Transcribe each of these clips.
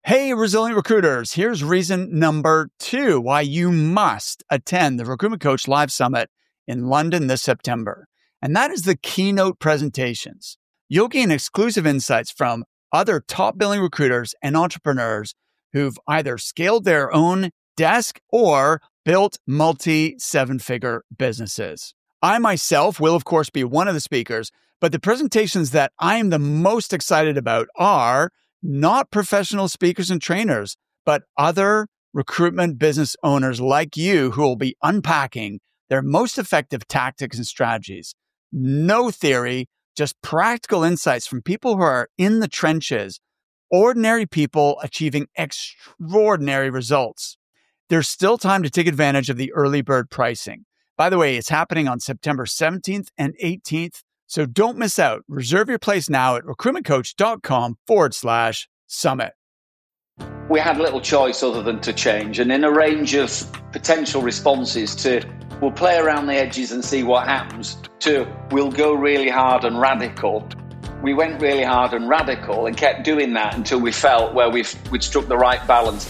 Hey, resilient recruiters, here's reason number 2 why you must attend the Recruitment Coach Live Summit in London this September. And that is the keynote presentations. You'll gain exclusive insights from other top billing recruiters and entrepreneurs who've either scaled their own desk or built multi-7-figure businesses. I myself will, of course, be one of the speakers, but the presentations that I am the most excited about are not professional speakers and trainers, but other recruitment business owners like you who will be unpacking their most effective tactics and strategies. No theory, just practical insights from people who are in the trenches, ordinary people achieving extraordinary results. There's still time to take advantage of the early bird pricing. By the way, it's happening on September 17th and 18th. So don't miss out. Reserve your place now at recruitmentcoach.com/summit. We had little choice other than to change. And in a range of potential responses to, we'll play around the edges and see what happens, to, we'll go really hard and radical. We went really hard and radical and kept doing that until we felt where we'd struck the right balance.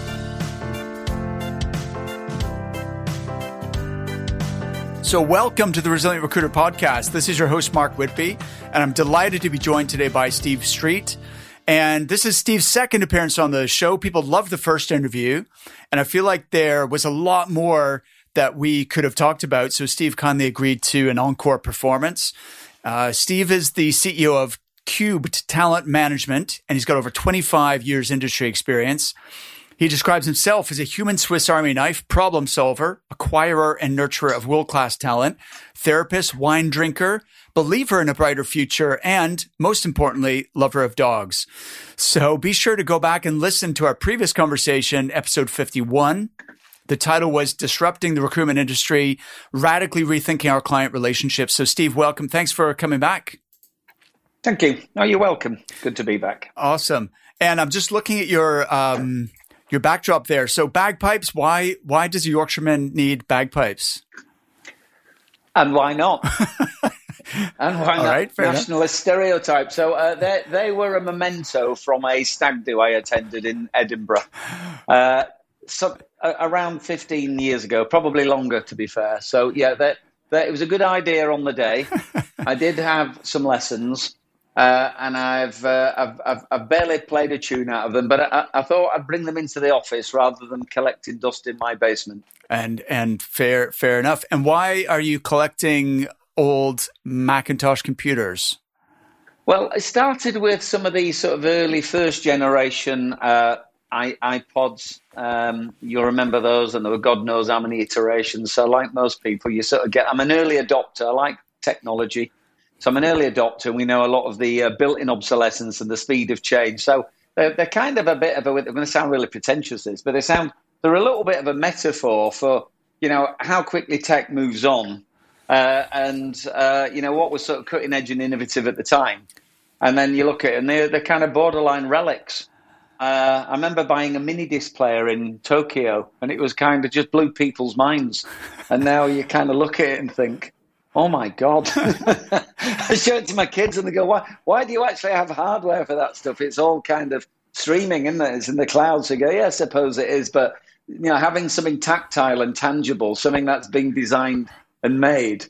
So welcome to the Resilient Recruiter Podcast. This is your host, Mark Whitby, and I'm delighted to be joined today by Steve Street. And this is Steve's second appearance on the show. People loved the first interview, and I feel like there was a lot more that we could have talked about. So Steve kindly agreed to an encore performance. Steve is the CEO of Cubed Talent Management, and he's got over 25 years industry experience. He describes himself as a human Swiss Army knife, problem solver, acquirer and nurturer of world-class talent, therapist, wine drinker, believer in a brighter future, and most importantly, lover of dogs. So be sure to go back and listen to our previous conversation, episode 51. The title was Disrupting the Recruitment Industry, Radically Rethinking Our Client Relationships. So Steve, welcome. Thanks for coming back. Thank you. Oh, you're welcome. Good to be back. Awesome. And I'm just looking at your backdrop there. So bagpipes, why does a Yorkshireman need bagpipes? And why not? And why not? Right, Nationalist stereotype. So they were a memento from a stag do I attended in Edinburgh. Around 15 years ago, probably longer to be fair. So yeah, it was a good idea on the day. I did have some lessons. And I've barely played a tune out of them, but I thought I'd bring them into the office rather than collecting dust in my basement. And fair enough. And why are you collecting old Macintosh computers? Well, it started with some of these sort of early first generation iPods. You'll remember those, and there were God knows how many iterations. So like most people, you sort of I'm an early adopter. I like technology. So I'm an early adopter, and we know a lot of the built-in obsolescence and the speed of change. So they're kind of a bit of they're going to sound really pretentious, but they're a little bit of a metaphor for, how quickly tech moves on and what was sort of cutting edge and innovative at the time. And then you look at it, and they're kind of borderline relics. I remember buying a mini disc player in Tokyo, and it was kind of just blew people's minds. And now you kind of look at it and think, oh my God. I show it to my kids and they go, why do you actually have hardware for that stuff? It's all kind of streaming, isn't it? It's in the cloud. So you go, yeah, I suppose it is. But, having something tactile and tangible, something that's being designed and made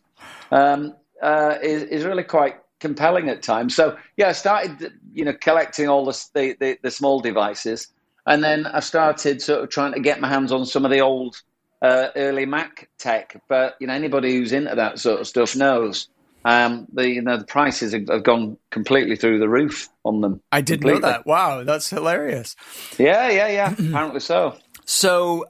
is really quite compelling at times. So, yeah, I started, collecting all the small devices. And then I started sort of trying to get my hands on some of the old early Mac tech, but anybody who's into that sort of stuff knows the prices have gone completely through the roof on them. I didn't know that. Wow, that's hilarious. Yeah. Apparently so. So,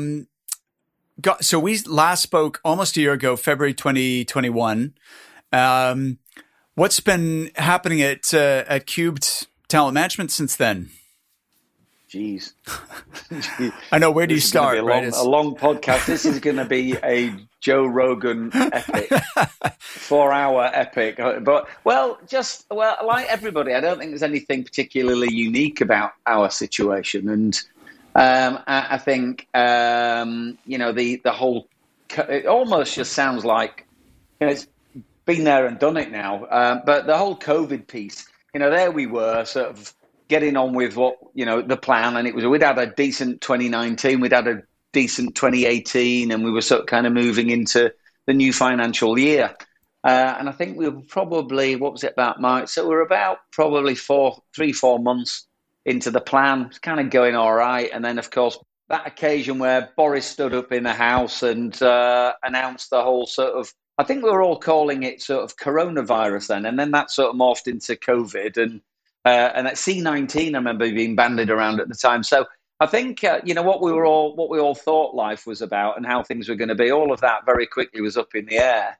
so we last spoke almost a year ago, February 2021. What's been happening at Cubed Talent Management since then? Jeez. I know. Where do you start? A long podcast. This is going to be a Joe Rogan epic, 4-hour epic. But like everybody, I don't think there's anything particularly unique about our situation. And I think the whole it almost just sounds like it's been there and done it now. But the whole COVID piece, there we were, sort of getting on with what, the plan. And we'd had a decent 2019, we'd had a decent 2018, and we were sort of kind of moving into the new financial year. And I think we were probably, what was it, about March? So we were about probably 4 months into the plan. It's kind of going all right. And then, of course, that occasion where Boris stood up in the House and announced the whole sort of, I think we were all calling it sort of coronavirus then. And then that sort of morphed into COVID. And that C-19, I remember being bandied around at the time. So I think, what we all thought life was about and how things were going to be, all of that very quickly was up in the air.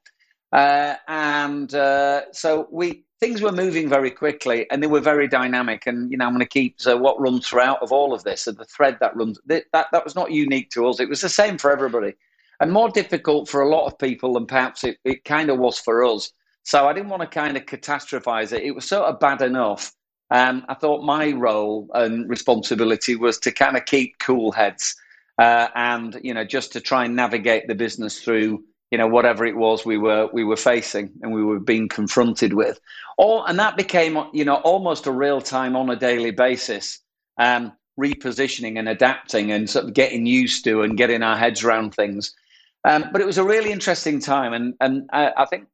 So things were moving very quickly and they were very dynamic. And, I'm going to keep what runs throughout of all of this, and the thread that runs, that was not unique to us. It was the same for everybody, and more difficult for a lot of people than perhaps it kind of was for us. So I didn't want to kind of catastrophize it. It was sort of bad enough. I thought my role and responsibility was to kind of keep cool heads and, just to try and navigate the business through, whatever it was we were facing and we were being confronted with. And that became, almost a real time on a daily basis, repositioning and adapting and sort of getting used to and getting our heads around things. But it was a really interesting time. And I think,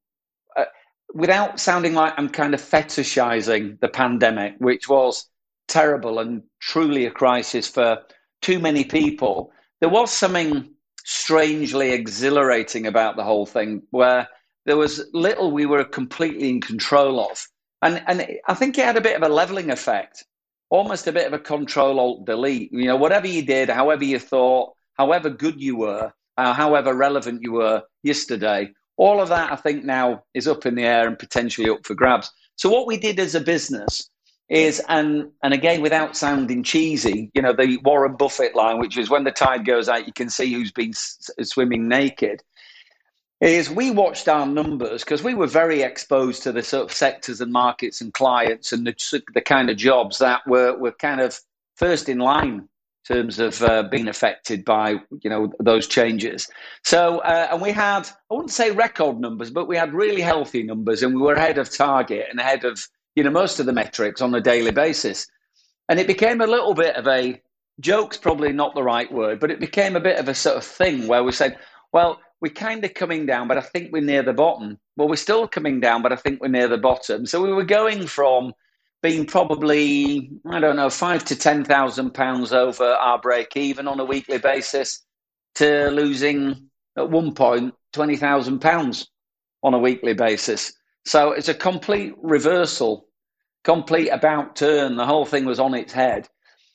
without sounding like I'm kind of fetishizing the pandemic, which was terrible and truly a crisis for too many people, there was something strangely exhilarating about the whole thing, where there was little we were completely in control of. And I think it had a bit of a leveling effect, almost a bit of a Control-Alt-Delete. Whatever you did, however you thought, however good you were, however relevant you were yesterday, all of that, I think, now is up in the air and potentially up for grabs. So what we did as a business is, and again, without sounding cheesy, the Warren Buffett line, which is when the tide goes out, you can see who's been swimming naked, is we watched our numbers because we were very exposed to the sort of sectors and markets and clients and the kind of jobs that were kind of first in line in terms of being affected by, those changes. So, and we had, I wouldn't say record numbers, but we had really healthy numbers, and we were ahead of target and ahead of, most of the metrics on a daily basis. And it became a little bit of a, joke's probably not the right word, but it became a bit of a sort of thing where we said, well, we're kind of coming down, but I think we're near the bottom. Well, we're still coming down, but I think we're near the bottom. So we were going from being probably, I don't know, £5,000 to £10,000 over our break even on a weekly basis to losing at one point £20,000 on a weekly basis. So it's a complete reversal, complete about turn. The whole thing was on its head.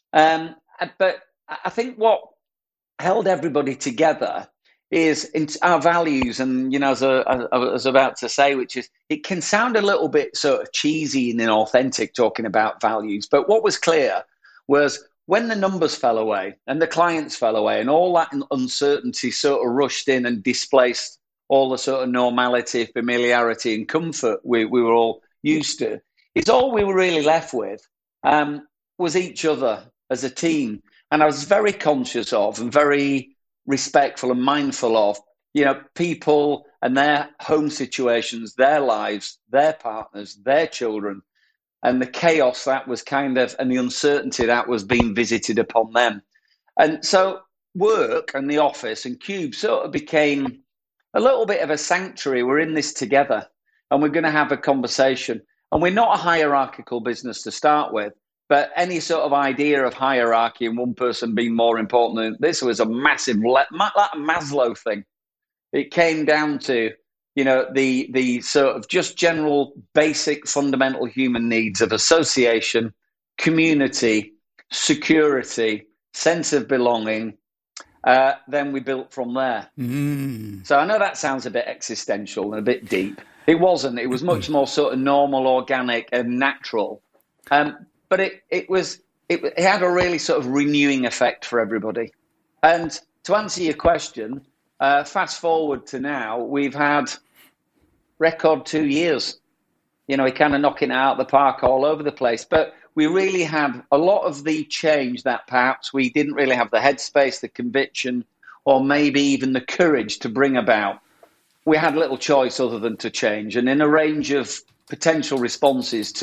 But I think what held everybody together is our values. And, as I was about to say, which is, it can sound a little bit sort of cheesy and inauthentic talking about values. But what was clear was when the numbers fell away and the clients fell away and all that uncertainty sort of rushed in and displaced all the sort of normality, familiarity and comfort we were all used to, it's all we were really left with was each other as a team. And I was very conscious of and very respectful and mindful of, people and their home situations, their lives, their partners, their children, and the chaos that was and the uncertainty that was being visited upon them. And so work and the office and Cube sort of became a little bit of a sanctuary. We're in this together and we're going to have a conversation. And we're not a hierarchical business to start with, but any sort of idea of hierarchy and one person being more important than this was a massive, like a Maslow thing. It came down to, the sort of just general basic fundamental human needs of association, community, security, sense of belonging. Then we built from there. So I know that sounds a bit existential and a bit deep. It wasn't. It was much more sort of normal, organic and natural. But it had a really sort of renewing effect for everybody. And to answer your question, fast forward to now, we've had record 2 years. We're kind of knocking it out of the park all over the place. But we really had a lot of the change that perhaps we didn't really have the headspace, the conviction, or maybe even the courage to bring about. We had little choice other than to change. And in a range of potential responses to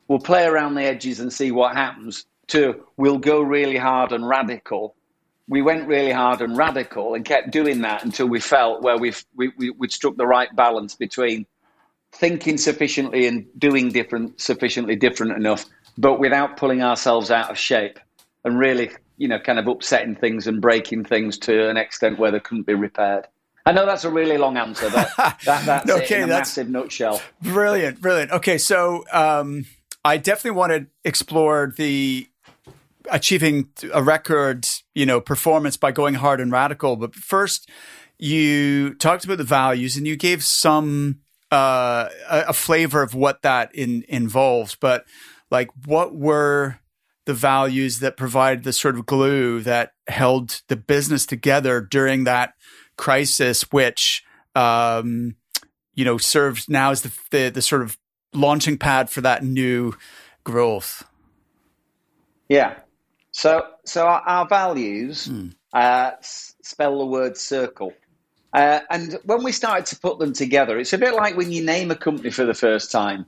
we'll play around the edges and see what happens, to we'll go really hard and radical. We went really hard and radical and kept doing that until we felt where we'd struck the right balance between thinking sufficiently and doing sufficiently different enough, but without pulling ourselves out of shape and really, kind of upsetting things and breaking things to an extent where they couldn't be repaired. I know that's a really long answer, but that's okay, it in a massive nutshell. Brilliant. Okay, so I definitely want to explore the achieving a record, performance by going hard and radical. But first, you talked about the values and you gave some a flavor of what that involves. But like, what were the values that provided the sort of glue that held the business together during that crisis, which serves now as the sort of launching pad for that new growth? Yeah. So our values spell the word circle. And when we started to put them together, it's a bit like when you name a company for the first time.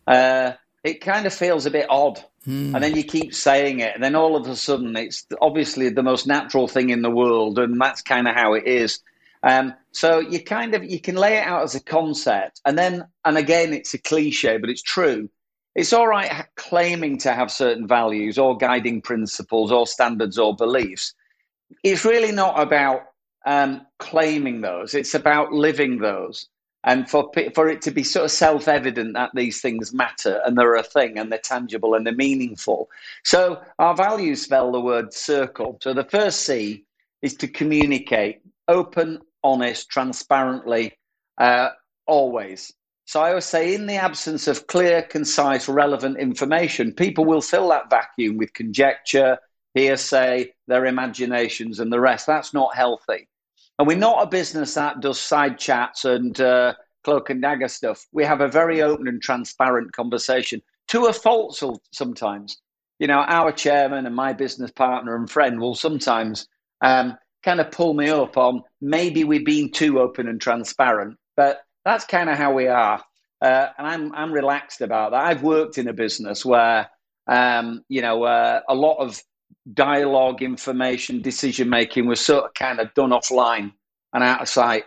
It kind of feels a bit odd. And then you keep saying it. And then all of a sudden, it's obviously the most natural thing in the world. And that's kind of how it is. So you can lay it out as a concept. And again, it's a cliche, but it's true. It's all right claiming to have certain values or guiding principles or standards or beliefs. It's really not about claiming those. It's about living those. And for it to be sort of self-evident that these things matter and they're a thing and they're tangible and they're meaningful. So our values spell the word circle. So the first C is to communicate, open, honest, transparently, always. So I always say, in the absence of clear, concise, relevant information, people will fill that vacuum with conjecture, hearsay, their imaginations and the rest. That's not healthy. And we're not a business that does side chats and cloak and dagger stuff. We have a very open and transparent conversation, to a fault sometimes. Our chairman and my business partner and friend will sometimes kind of pull me up on maybe we're being too open and transparent. But that's kind of how we are. And I'm relaxed about that. I've worked in a business where, a lot of dialogue, information, decision-making was sort of kind of done offline and out of sight.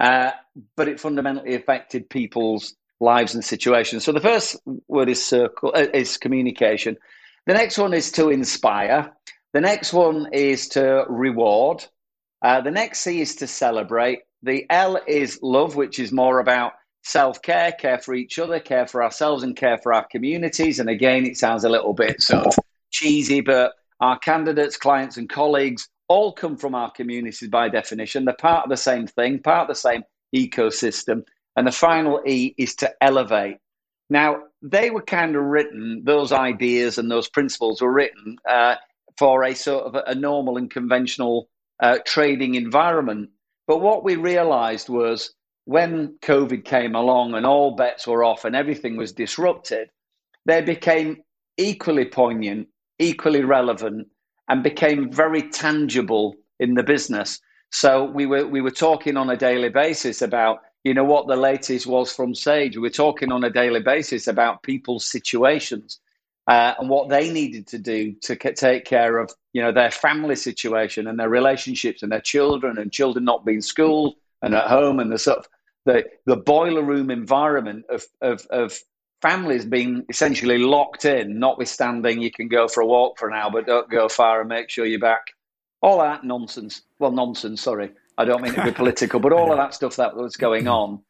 But it fundamentally affected people's lives and situations. So the first word is communication. The next one is to inspire. The next one is to reward. The next C is to celebrate. The L is love, which is more about self-care, care for each other, care for ourselves and care for our communities. And again, it sounds a little bit sort of cheesy, but our candidates, clients and colleagues all come from our communities by definition. They're part of the same thing, part of the same ecosystem. And the final E is to elevate. Now, they were kind of written, those ideas and those principles were written for a sort of a normal and conventional trading environment. But what we realized was when COVID came along and all bets were off and everything was disrupted, they became equally poignant, equally relevant, and became very tangible in the business. So we were talking on a daily basis about, what the latest was from Sage. We were talking on a daily basis about people's situations and what they needed to do to take care of, their family situation and their relationships and their children and children not being schooled and at home, and the sort of the boiler room environment of families being essentially locked in, notwithstanding you can go for a walk for an hour, but don't go far and make sure you're back. All that nonsense. Well, nonsense, sorry. I don't mean to be political, but all of that stuff that was going on.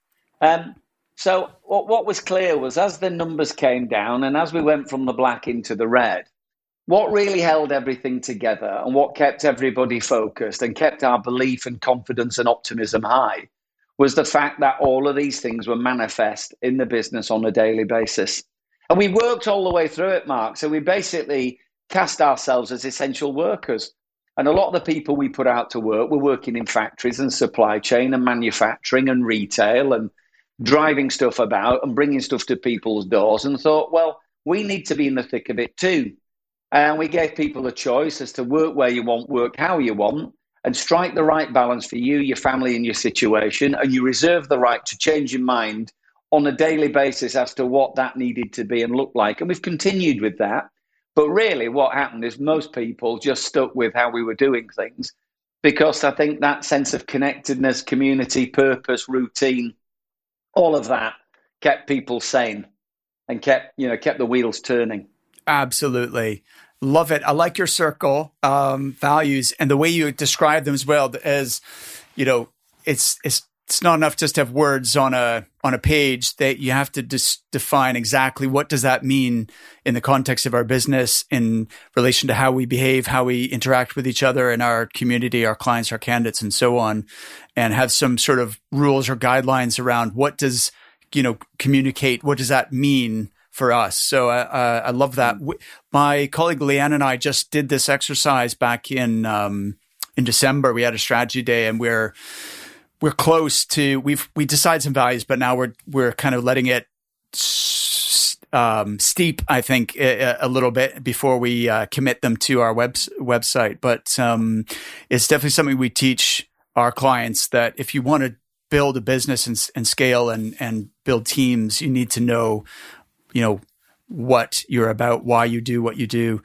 So what was clear was, as the numbers came down and as we went from the black into the red, what really held everything together and what kept everybody focused and kept our belief and confidence and optimism high was the fact that all of these things were manifest in the business on a daily basis. And we worked all the way through it, Mark. So we basically cast ourselves as essential workers. And a lot of the people we put out to work were working in factories and supply chain and manufacturing and retail and driving stuff about and bringing stuff to people's doors, and thought, well, we need to be in the thick of it too. And we gave people a choice as to work where you want, work how you want, and strike the right balance for you, your family and your situation. And you reserve the right to change your mind on a daily basis as to what that needed to be and look like. And we've continued with that. But really what happened is most people just stuck with how we were doing things, because I think that sense of connectedness, community, purpose, routine, all of that kept people sane and kept the wheels turning. Absolutely. Love it. I like your circle values and the way you describe them as well as, it's not enough just to have words on a page. That you have to define exactly what does that mean in the context of our business, in relation to how we behave, how we interact with each other and our community, our clients, our candidates, and so on, and have some sort of rules or guidelines around what does, communicate, what does that mean for us. So I love that. My colleague Leanne and I just did this exercise back in December. We had a strategy day, and we're close to, we decide some values, but now we're kind of letting it steep, I think, a little bit before we commit them to our website. But it's definitely something we teach our clients, that if you want to build a business and scale and build teams, you need to know, what you're about, why you do what you do.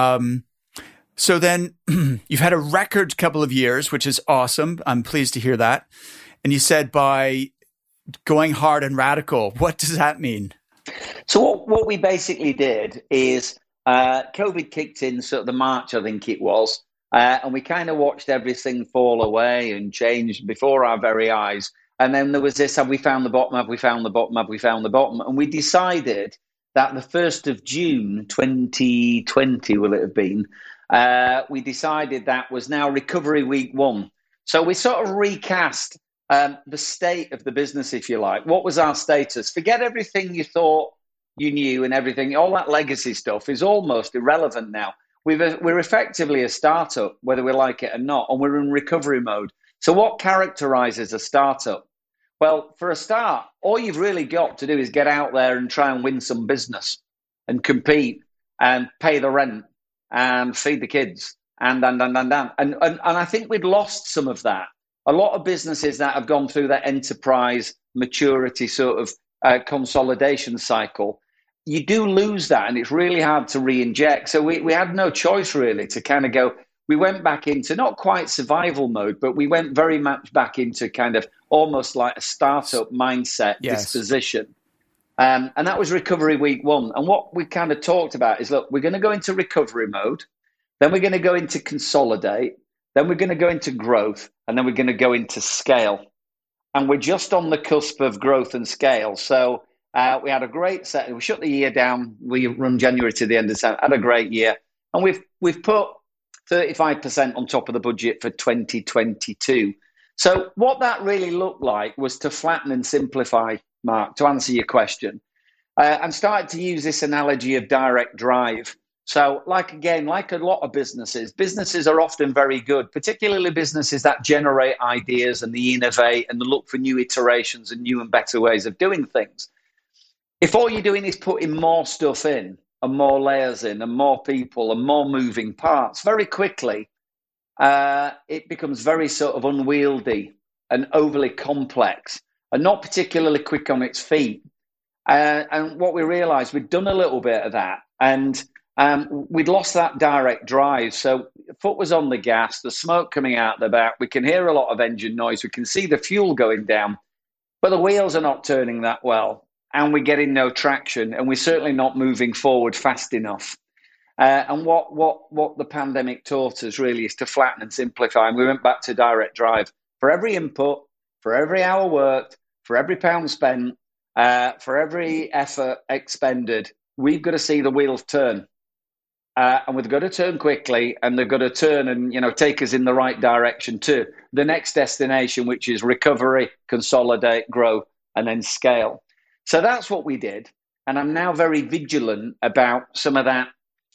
So then you've had a record couple of years, which is awesome. I'm pleased to hear that. And you said by going hard and radical, what does that mean? So what we basically did is COVID kicked in sort of the March, I think it was, and we kind of watched everything fall away and change before our very eyes. And then there was this, have we found the bottom? Have we found the bottom? Have we found the bottom? And we decided that the 1st of June, 2020, will it have been, we decided that was now recovery week 1. So we sort of recast the state of the business, if you like. What was our status? Forget everything you thought you knew and everything. All that legacy stuff is almost irrelevant now. We're effectively a startup, whether we like it or not, and we're in recovery mode. So what characterizes a startup? Well, for a start, all you've really got to do is get out there and try and win some business and compete and pay the rent and feed the kids and I think we'd lost some of that. A lot of businesses that have gone through that enterprise maturity sort of consolidation cycle, you do lose that, and it's really hard to re-inject. So we had no choice really to kind of go. We went back into not quite survival mode, but we went very much back into kind of almost like a startup mindset disposition. And that was recovery week 1. And what we kind of talked about is, look, we're going to go into recovery mode, then we're going to go into consolidate, then we're going to go into growth, and then we're going to go into scale. And we're just on the cusp of growth and scale. So we had a great set. We shut the year down. We run January to the end of December. Had a great year. And we've put 35% on top of the budget for 2022. So what that really looked like was to flatten and simplify, Mark, to answer your question, and started to use this analogy of direct drive. So like a lot of businesses are often very good, particularly businesses that generate ideas and they innovate and they look for new iterations and new and better ways of doing things. If all you're doing is putting more stuff in, and more layers in, and more people, and more moving parts, very quickly, it becomes very sort of unwieldy and overly complex and not particularly quick on its feet. And what we realized, we'd done a little bit of that, and we'd lost that direct drive. So foot was on the gas, the smoke coming out the back. We can hear a lot of engine noise. We can see the fuel going down, but the wheels are not turning that well. And we're getting no traction, and we're certainly not moving forward fast enough. And what the pandemic taught us really is to flatten and simplify. And we went back to direct drive. For every input, for every hour worked, for every pound spent, for every effort expended, we've got to see the wheels turn. And we've got to turn quickly, and they've got to turn and take us in the right direction to the next destination, which is recovery, consolidate, grow, and then scale. So that's what we did. And I'm now very vigilant about some of that,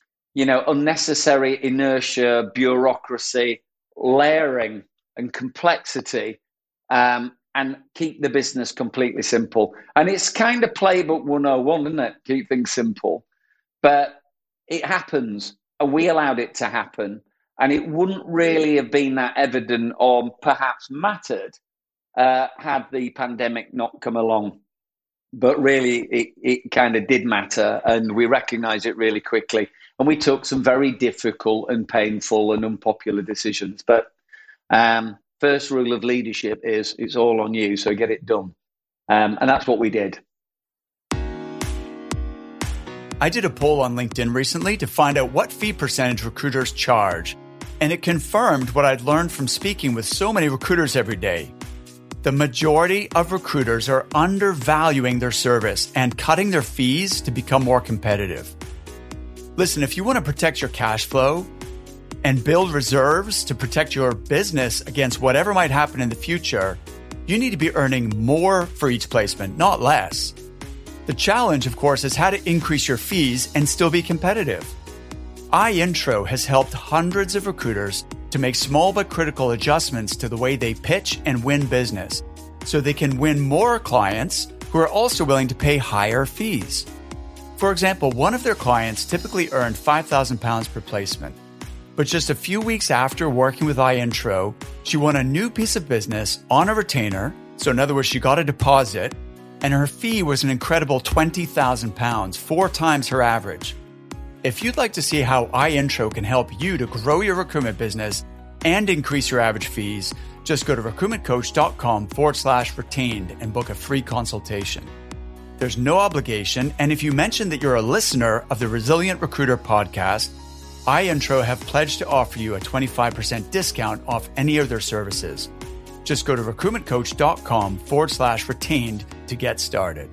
unnecessary inertia, bureaucracy, layering and complexity, and keep the business completely simple. And it's kind of playbook 101, isn't it? Keep things simple. But it happens, and we allowed it to happen. And it wouldn't really have been that evident or perhaps mattered had the pandemic not come along. but really it kind of did matter, and we recognized it really quickly. And we took some very difficult and painful and unpopular decisions. But first rule of leadership is it's all on you, so get it done. And that's what we did. I did a poll on LinkedIn recently to find out what fee percentage recruiters charge, and it confirmed what I'd learned from speaking with so many recruiters every day. The majority of recruiters are undervaluing their service and cutting their fees to become more competitive. Listen, if you want to protect your cash flow and build reserves to protect your business against whatever might happen in the future, you need to be earning more for each placement, not less. The challenge, of course, is how to increase your fees and still be competitive. iIntro has helped hundreds of recruiters to make small but critical adjustments to the way they pitch and win business, so they can win more clients who are also willing to pay higher fees. For example, one of their clients typically earned £5,000 per placement, but just a few weeks after working with iIntro, she won a new piece of business on a retainer, so in other words, she got a deposit, and her fee was an incredible £20,000, 4 times her average. If you'd like to see how iIntro can help you to grow your recruitment business and increase your average fees, just go to recruitmentcoach.com/retained and book a free consultation. There's no obligation, and if you mention that you're a listener of the Resilient Recruiter podcast, iIntro have pledged to offer you a 25% discount off any of their services. Just go to recruitmentcoach.com/retained to get started.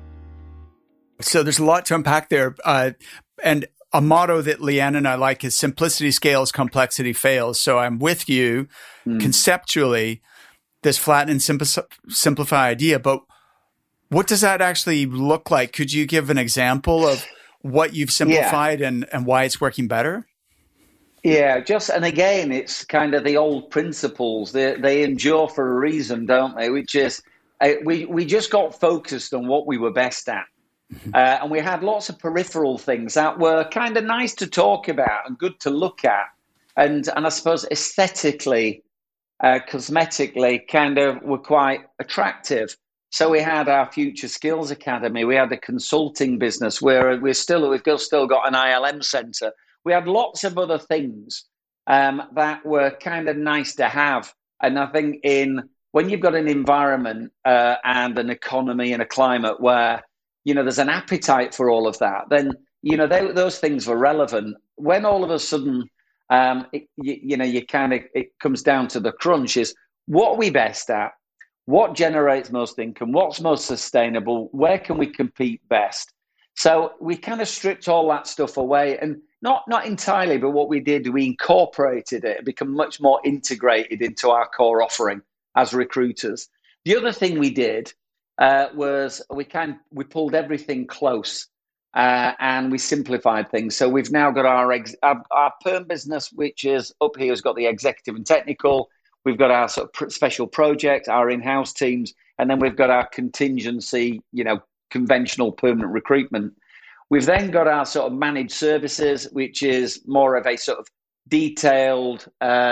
So there's a lot to unpack there. And a motto that Leanne and I like is simplicity scales, complexity fails. So I'm with you conceptually, this flatten and simplify idea, but what does that actually look like? Could you give an example of what you've simplified and why it's working better? Yeah, and again, it's kind of the old principles. They endure for a reason, don't they? Which is, we just got focused on what we were best at. And we had lots of peripheral things that were kind of nice to talk about and good to look at. And I suppose aesthetically, cosmetically, kind of were quite attractive. So we had our Future Skills Academy. We had a consulting business where we've still got an ILM center. We had lots of other things that were kind of nice to have. And I think when you've got an environment and an economy and a climate where there's an appetite for all of that, then, those things were relevant. When all of a sudden, it comes down to the crunch is, what are we best at? What generates most income? What's most sustainable? Where can we compete best? So we kind of stripped all that stuff away, and not entirely, but what we did, we incorporated it, become much more integrated into our core offering as recruiters. The other thing we did was we pulled everything close and we simplified things. So we've now got our perm business, which is up here, has got the executive and technical. We've got our sort of special project, our in-house teams, and then we've got our contingency, conventional permanent recruitment. We've then got our sort of managed services, which is more of a sort of detailed,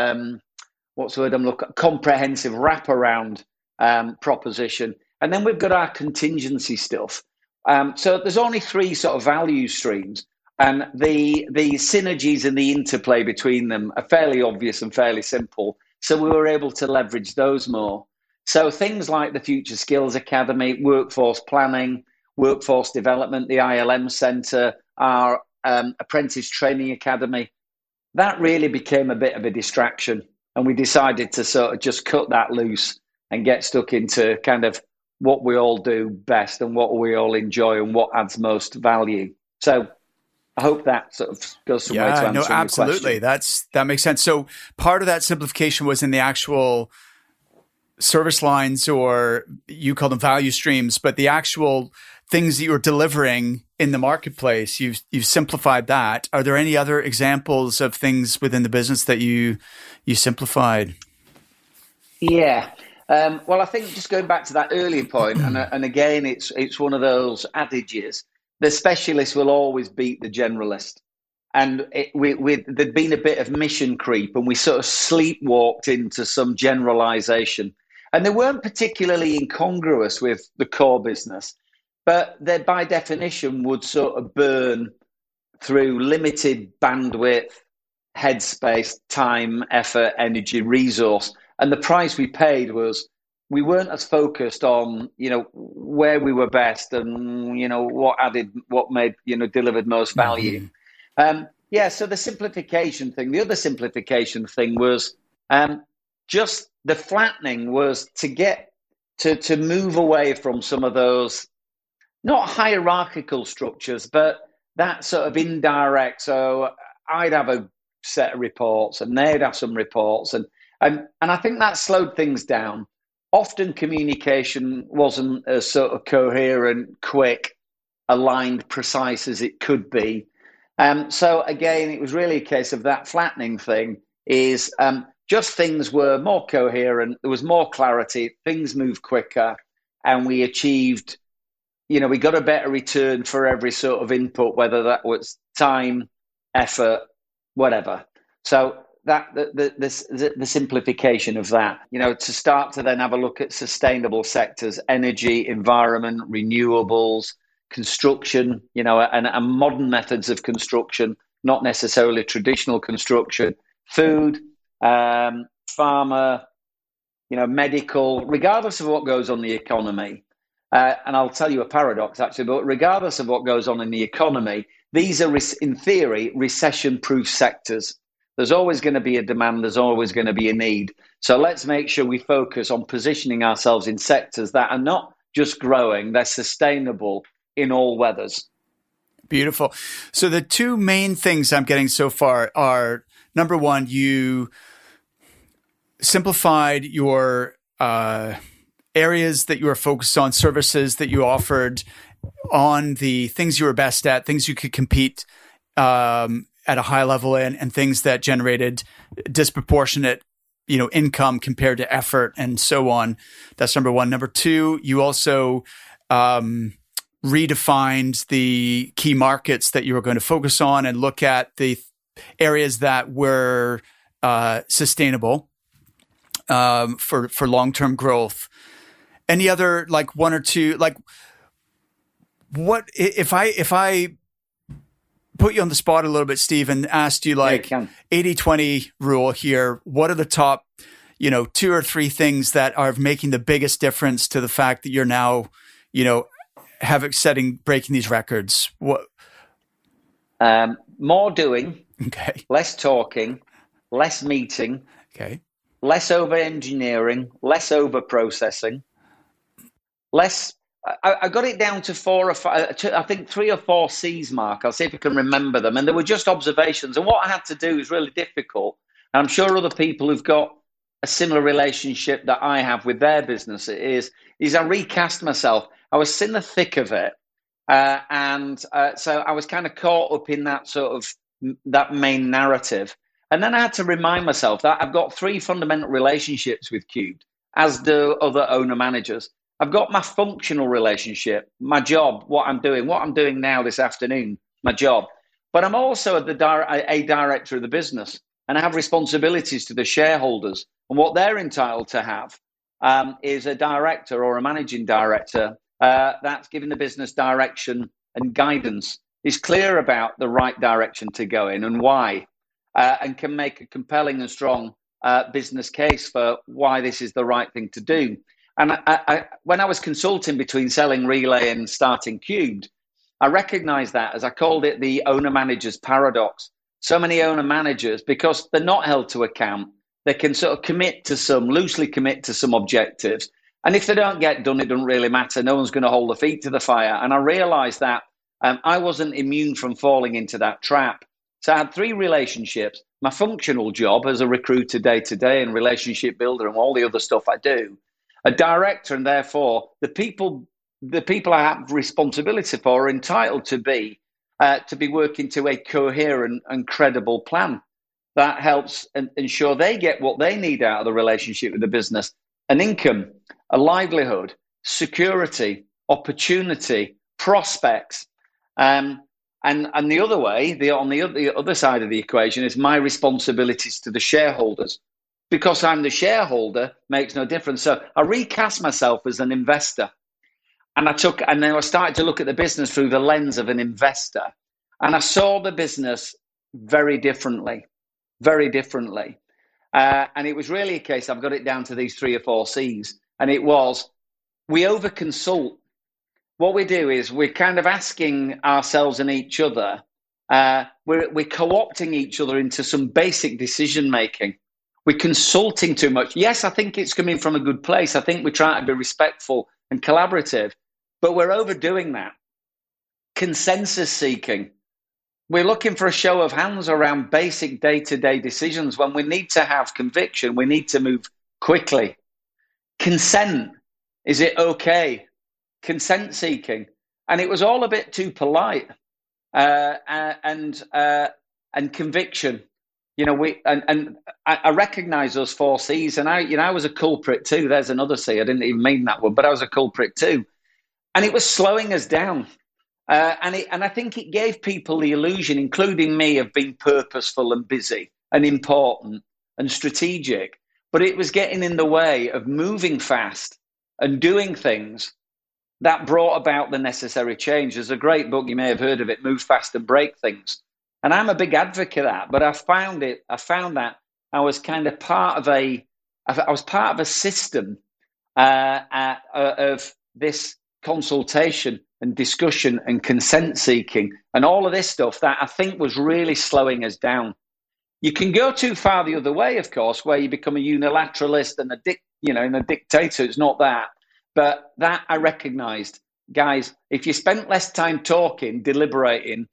comprehensive wraparound proposition. And then we've got our contingency stuff. So there's only 3 sort of value streams, and the synergies and the interplay between them are fairly obvious and fairly simple. So we were able to leverage those more. So things like the Future Skills Academy, workforce planning, workforce development, the ILM Centre, our apprentice training academy, that really became a bit of a distraction. And we decided to sort of just cut that loose and get stuck into kind of what we all do best and what we all enjoy and what adds most value. So I hope that sort of goes some way to answering your absolutely. question. That makes sense. So part of that simplification was in the actual service lines, or you call them value streams, but the actual things that you're delivering in the marketplace, you've simplified that. Are there any other examples of things within the business that you simplified? Yeah. Well, I think just going back to that earlier point, and again, it's one of those adages, the specialist will always beat the generalist. And there'd been a bit of mission creep, and we sort of sleepwalked into some generalization. And they weren't particularly incongruous with the core business. but they by definition would sort of burn through limited bandwidth, headspace, time, effort, energy, resource. And the price we paid was we weren't as focused on, where we were best and, what made, delivered most value. Mm-hmm. So the simplification thing, the other simplification thing was just the flattening was to get to move away from some of those, not hierarchical structures, but that sort of indirect. So I'd have a set of reports and they'd have some reports. And I think that slowed things down. Often communication wasn't as sort of coherent, quick, aligned, precise as it could be. So again, it was really a case of that flattening thing is just things were more coherent. There was more clarity. Things moved quicker and we achieved, we got a better return for every sort of input, whether that was time, effort, whatever. So that the simplification of that, to start to then have a look at sustainable sectors, energy, environment, renewables, construction, and modern methods of construction, not necessarily traditional construction, food, pharma, medical, regardless of what goes on in the economy. And I'll tell you a paradox, actually, but regardless of what goes on in the economy, these are, in theory, recession-proof sectors. There's always going to be a demand. There's always going to be a need. So let's make sure we focus on positioning ourselves in sectors that are not just growing, they're sustainable in all weathers. Beautiful. So the two main things I'm getting so far are, number one, you simplified your areas that you were focused on, services that you offered, on the things you were best at, things you could compete at a high level in, and things that generated disproportionate, income compared to effort and so on. That's number one. Number two, you also redefined the key markets that you were going to focus on and look at the areas that were sustainable for long-term growth. Any other one or two, what if I put you on the spot a little bit, Steve, and asked you 80-20 rule here, what are the top, 2 or 3 things that are making the biggest difference to the fact that you're now, breaking these records? What? More doing, okay. Less talking, less meeting, okay. Less over engineering, less over processing, less. I got it down to 4 or 5, I think 3 or 4 C's, Mark. I'll see if I can remember them. And they were just observations. And what I had to do is really difficult. And I'm sure other people who've got a similar relationship that I have with their business is I recast myself. I was in the thick of it. So I was kind of caught up in that sort of that main narrative. And then I had to remind myself that I've got 3 fundamental relationships with Cubed, as do other owner managers. I've got my functional relationship, my job, what I'm doing now this afternoon, my job. But I'm also a director of the business, and I have responsibilities to the shareholders. And what they're entitled to have is a director or a managing director that's giving the business direction and guidance, is clear about the right direction to go in and why, and can make a compelling and strong business case for why this is the right thing to do. And when I was consulting between selling Relay and starting Cubed, I recognized that, as I called it, the owner-manager's paradox. So many owner-managers, because they're not held to account, they can sort of loosely commit to some objectives. And if they don't get done, it doesn't really matter. No one's going to hold their feet to the fire. And I realized that I wasn't immune from falling into that trap. So I had 3 relationships: my functional job as a recruiter day-to-day and relationship builder and all the other stuff I do, a director, and therefore the people I have responsibility for are entitled to be working to a coherent and credible plan that helps ensure they get what they need out of the relationship with the business: an income, a livelihood, security, opportunity, prospects. And the other way, on the other side of the equation, is my responsibilities to the shareholders. Because I'm the shareholder, makes no difference. So I recast myself as an investor. And then I started to look at the business through the lens of an investor. And I saw the business very differently, very differently. And it was really a case, I've got it down to these 3 or 4 C's. And it was, we overconsult. What we do is we're kind of asking ourselves and each other, we're co-opting each other into some basic decision making. We're consulting too much. Yes, I think it's coming from a good place. I think we're trying to be respectful and collaborative, but we're overdoing that. Consensus seeking. We're looking for a show of hands around basic day-to-day decisions when we need to have conviction. We need to move quickly. Consent. Is it okay? Consent seeking. And it was all a bit too polite. And conviction. I recognize those 4 C's, and I was a culprit too. There's another C. I didn't even mean that one, but I was a culprit too. And it was slowing us down. And I think it gave people the illusion, including me, of being purposeful and busy and important and strategic. But it was getting in the way of moving fast and doing things that brought about the necessary change. There's a great book, you may have heard of it, Move Fast and Break Things. And I'm a big advocate of that, but I found that I was kind of part of a system of this consultation and discussion and consent seeking and all of this stuff that I think was really slowing us down. You can go too far the other way, of course, where you become a unilateralist and a dictator. It's not that. But that I recognized, guys, if you spent less time talking, deliberating,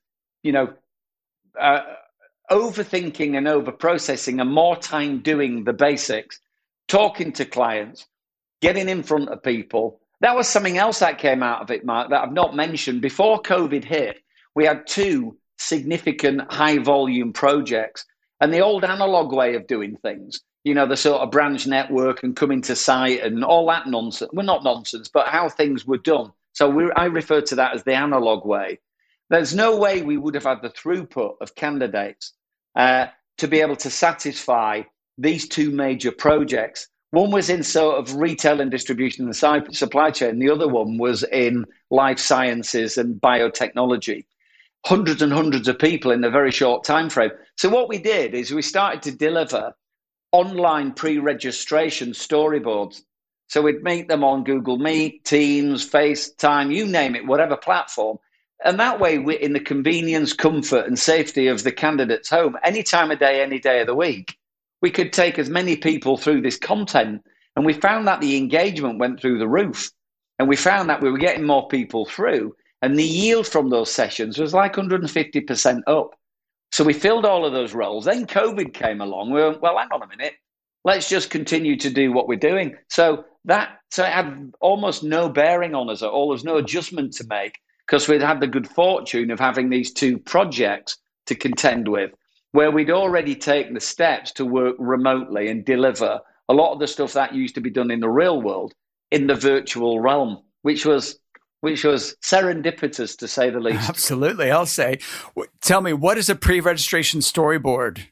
overthinking and overprocessing, and more time doing the basics, talking to clients, getting in front of people. That was something else that came out of it, Mark, that I've not mentioned. Before COVID hit, we had 2 significant high volume projects, and the old analog way of doing things, the sort of branch network and coming to site and all that nonsense. Well, not nonsense, but how things were done. So I refer to that as the analog way. There's no way we would have had the throughput of candidates to be able to satisfy these 2 major projects. One was in sort of retail and distribution and supply chain. The other one was in life sciences and biotechnology. Hundreds and hundreds of people in a very short time frame. So what we did is we started to deliver online pre-registration storyboards. So we'd meet them on Google Meet, Teams, FaceTime, you name it, whatever platform. And that way, we're in the convenience, comfort, and safety of the candidate's home, any time of day, any day of the week, we could take as many people through this content. And we found that the engagement went through the roof. And we found that we were getting more people through. And the yield from those sessions was like 150% up. So we filled all of those roles. Then COVID came along. We went, well, hang on a minute. Let's just continue to do what we're doing. So it had almost no bearing on us at all. There's no adjustment to make because we'd had the good fortune of having these 2 projects to contend with, where we'd already taken the steps to work remotely and deliver a lot of the stuff that used to be done in the real world in the virtual realm, which was serendipitous, to say the least. Absolutely, I'll say. Tell me, what is a pre-registration storyboard?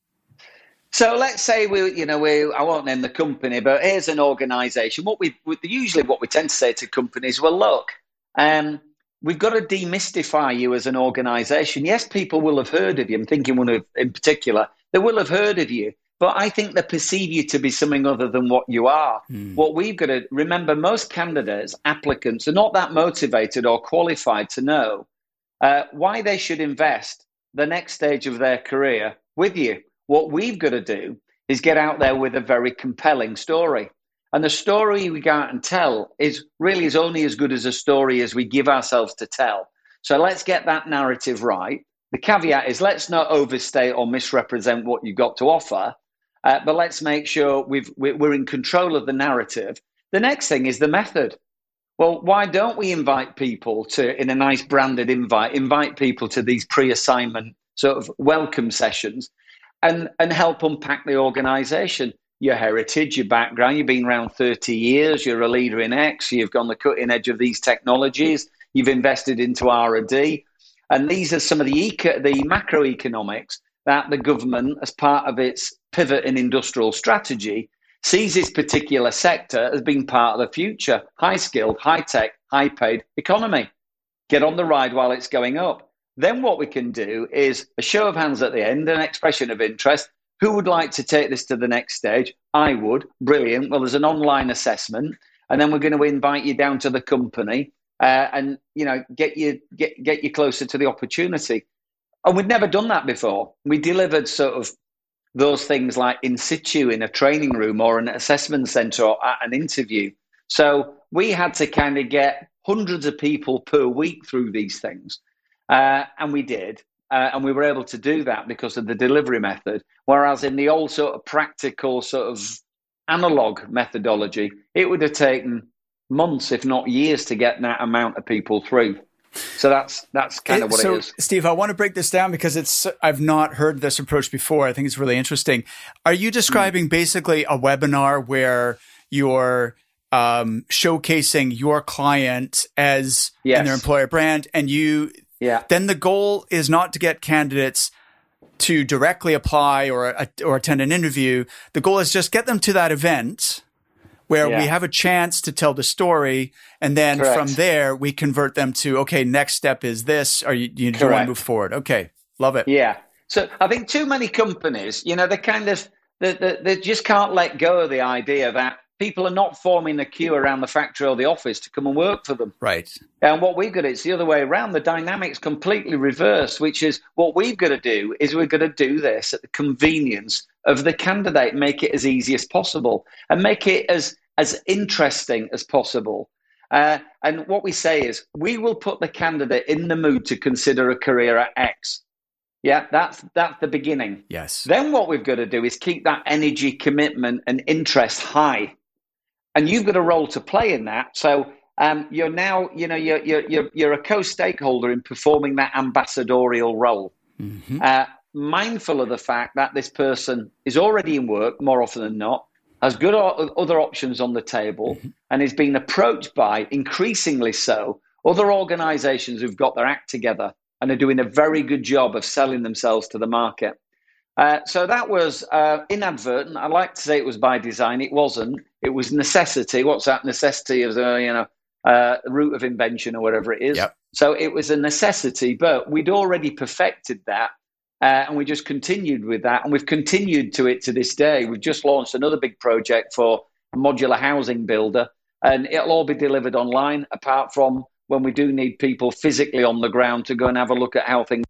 So let's say I won't name the company, but here's an organization. Usually what we tend to say to companies, well, look, we've got to demystify you as an organization. Yes, people will have heard of you. I'm thinking one in particular. They will have heard of you, but I think they perceive you to be something other than what you are. What we've got to remember, most candidates, applicants, are not that motivated or qualified to know why they should invest the next stage of their career with you. What we've got to do is get out there with a very compelling story. And the story we go out and tell is only as good as a story as we give ourselves to tell. So let's get that narrative right. The caveat is let's not overstate or misrepresent what you've got to offer, but let's make sure we're in control of the narrative. The next thing is the method. Well, why don't we invite people to, in a nice branded invite people to these pre-assignment sort of welcome sessions and help unpack the organization, your heritage, your background. You've been around 30 years, you're a leader in X, you've gone the cutting edge of these technologies, you've invested into R&D. And these are some of the macroeconomics that the government, as part of its pivot in industrial strategy, sees this particular sector as being part of the future, high-skilled, high-tech, high-paid economy. Get on the ride while it's going up. Then what we can do is a show of hands at the end, an expression of interest. Who would like to take this to the next stage? I would. Brilliant. Well, there's an online assessment, and then we're going to invite you down to the company and get you closer to the opportunity. And we'd never done that before. We delivered sort of those things like in situ in a training room or an assessment center or at an interview. So we had to kind of get hundreds of people per week through these things. And we did. And we were able to do that because of the delivery method. Whereas in the old sort of practical sort of analog methodology, it would have taken months, if not years, to get that amount of people through. So that's kind of what it is. Steve, I want to break this down because I've not heard this approach before. I think it's really interesting. Are you describing basically a webinar where you're showcasing your client as in their employer brand, and then the goal is not to get candidates to directly apply or attend an interview. The goal is just get them to that event where we have a chance to tell the story, and then from there we convert them to, okay, next step is this. Do you want to move forward? Okay, love it. Yeah. So I think too many companies, they kind of they just can't let go of the idea that people are not forming a queue around the factory or the office to come and work for them. Right. And what we've got to do, it's the other way around. The dynamic's completely reversed, which is what we've got to do is we're going to do this at the convenience of the candidate, make it as easy as possible and make it as interesting as possible. And what we say is we will put the candidate in the mood to consider a career at X. Yeah, that's the beginning. Yes. Then what we've got to do is keep that energy, commitment, and interest high. And you've got a role to play in that. So you're now, you're a co-stakeholder in performing that ambassadorial role. Mm-hmm. Mindful of the fact that this person is already in work more often than not, has good other options on the table, and is being approached by, increasingly so, other organizations who've got their act together and are doing a very good job of selling themselves to the market. So that was inadvertent. I like to say it was by design. It wasn't. It was necessity. What's that? Necessity is the root of invention or whatever it is. Yep. So it was a necessity, but we'd already perfected that. And we just continued with that. And we've continued to it to this day. We've just launched another big project for a modular housing builder. And it'll all be delivered online, apart from when we do need people physically on the ground to go and have a look at how things.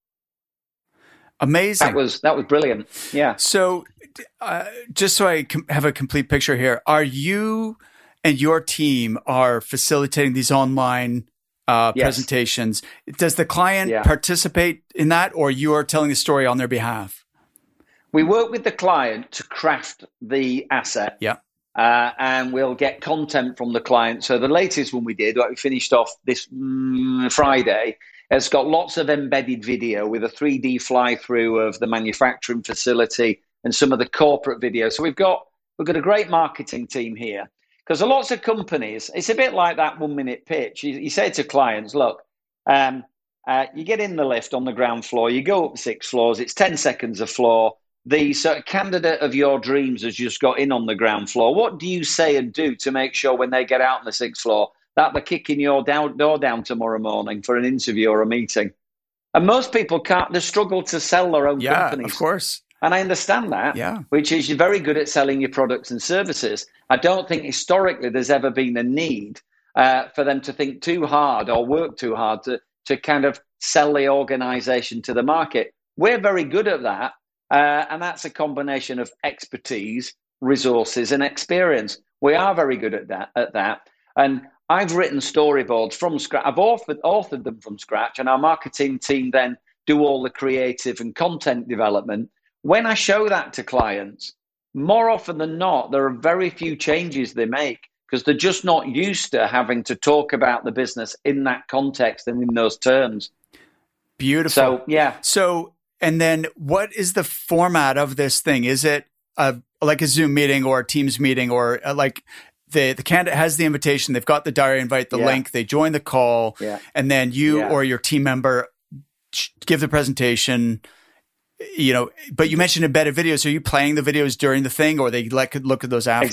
Amazing. That was brilliant. Yeah. So just so I have a complete picture here, are you and your team are facilitating these online presentations? Does the client participate in that, or you are telling the story on their behalf? We work with the client to craft the asset. Yeah. And we'll get content from the client. So the latest one we did, we finished off this Friday, it's got lots of embedded video with a 3D fly-through of the manufacturing facility and some of the corporate video. So we've got a great marketing team here, because lots of companies, it's a bit like that 1-minute pitch. You say to clients, look, you get in the lift on the ground floor, you go up 6 floors, it's 10 seconds a floor. The sort of candidate of your dreams has just got in on the ground floor. What do you say and do to make sure when they get out on the 6th floor that they're kicking your door down tomorrow morning for an interview or a meeting? And most people can't. They struggle to sell their own companies. Yeah, of course. And I understand that, which is you're very good at selling your products and services. I don't think historically there's ever been a need for them to think too hard or work too hard to kind of sell the organization to the market. We're very good at that. And that's a combination of expertise, resources, and experience. We are very good at that. And I've written storyboards from scratch. I've authored them from scratch, and our marketing team then do all the creative and content development. When I show that to clients, more often than not, there are very few changes they make, because they're just not used to having to talk about the business in that context and in those terms. Beautiful. So, yeah. So, and then what is the format of this thing? Is it like a Zoom meeting or a Teams meeting, or like the candidate has the invitation, they've got the diary invite, the link, they join the call, and then you or your team member give the presentation, but you mentioned embedded videos. Are you playing the videos during the thing, or they could look at those after?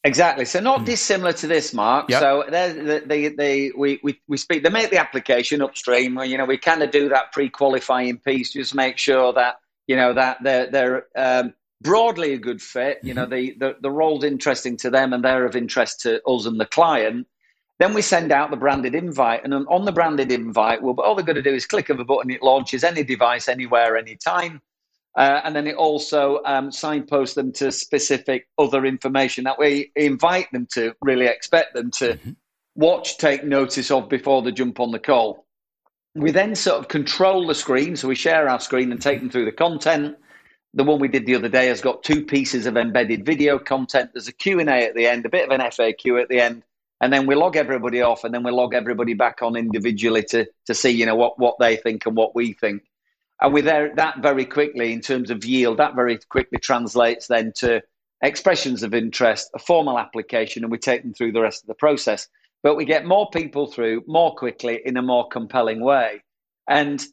Exactly. So not dissimilar to this, Mark. Yep. So we speak. They make the application upstream. We kind of do that pre-qualifying piece, just make sure that that they're broadly a good fit. The role's interesting to them, and they're of interest to us and the client. Then we send out the branded invite, and on the branded invite, all they're going to do is click of a button. It launches any device, anywhere, anytime. And then it also signposts them to specific other information that we invite them to, really expect them to watch, take notice of before they jump on the call. We then sort of control the screen. So we share our screen and take them through the content. The one we did the other day has got 2 pieces of embedded video content. There's a Q&A at the end, a bit of an FAQ at the end. And then we log everybody off, and then we log everybody back on individually to see, what they think and what we think. And with that very quickly, in terms of yield, that very quickly translates then to expressions of interest, a formal application, and we take them through the rest of the process. But we get more people through more quickly in a more compelling way. And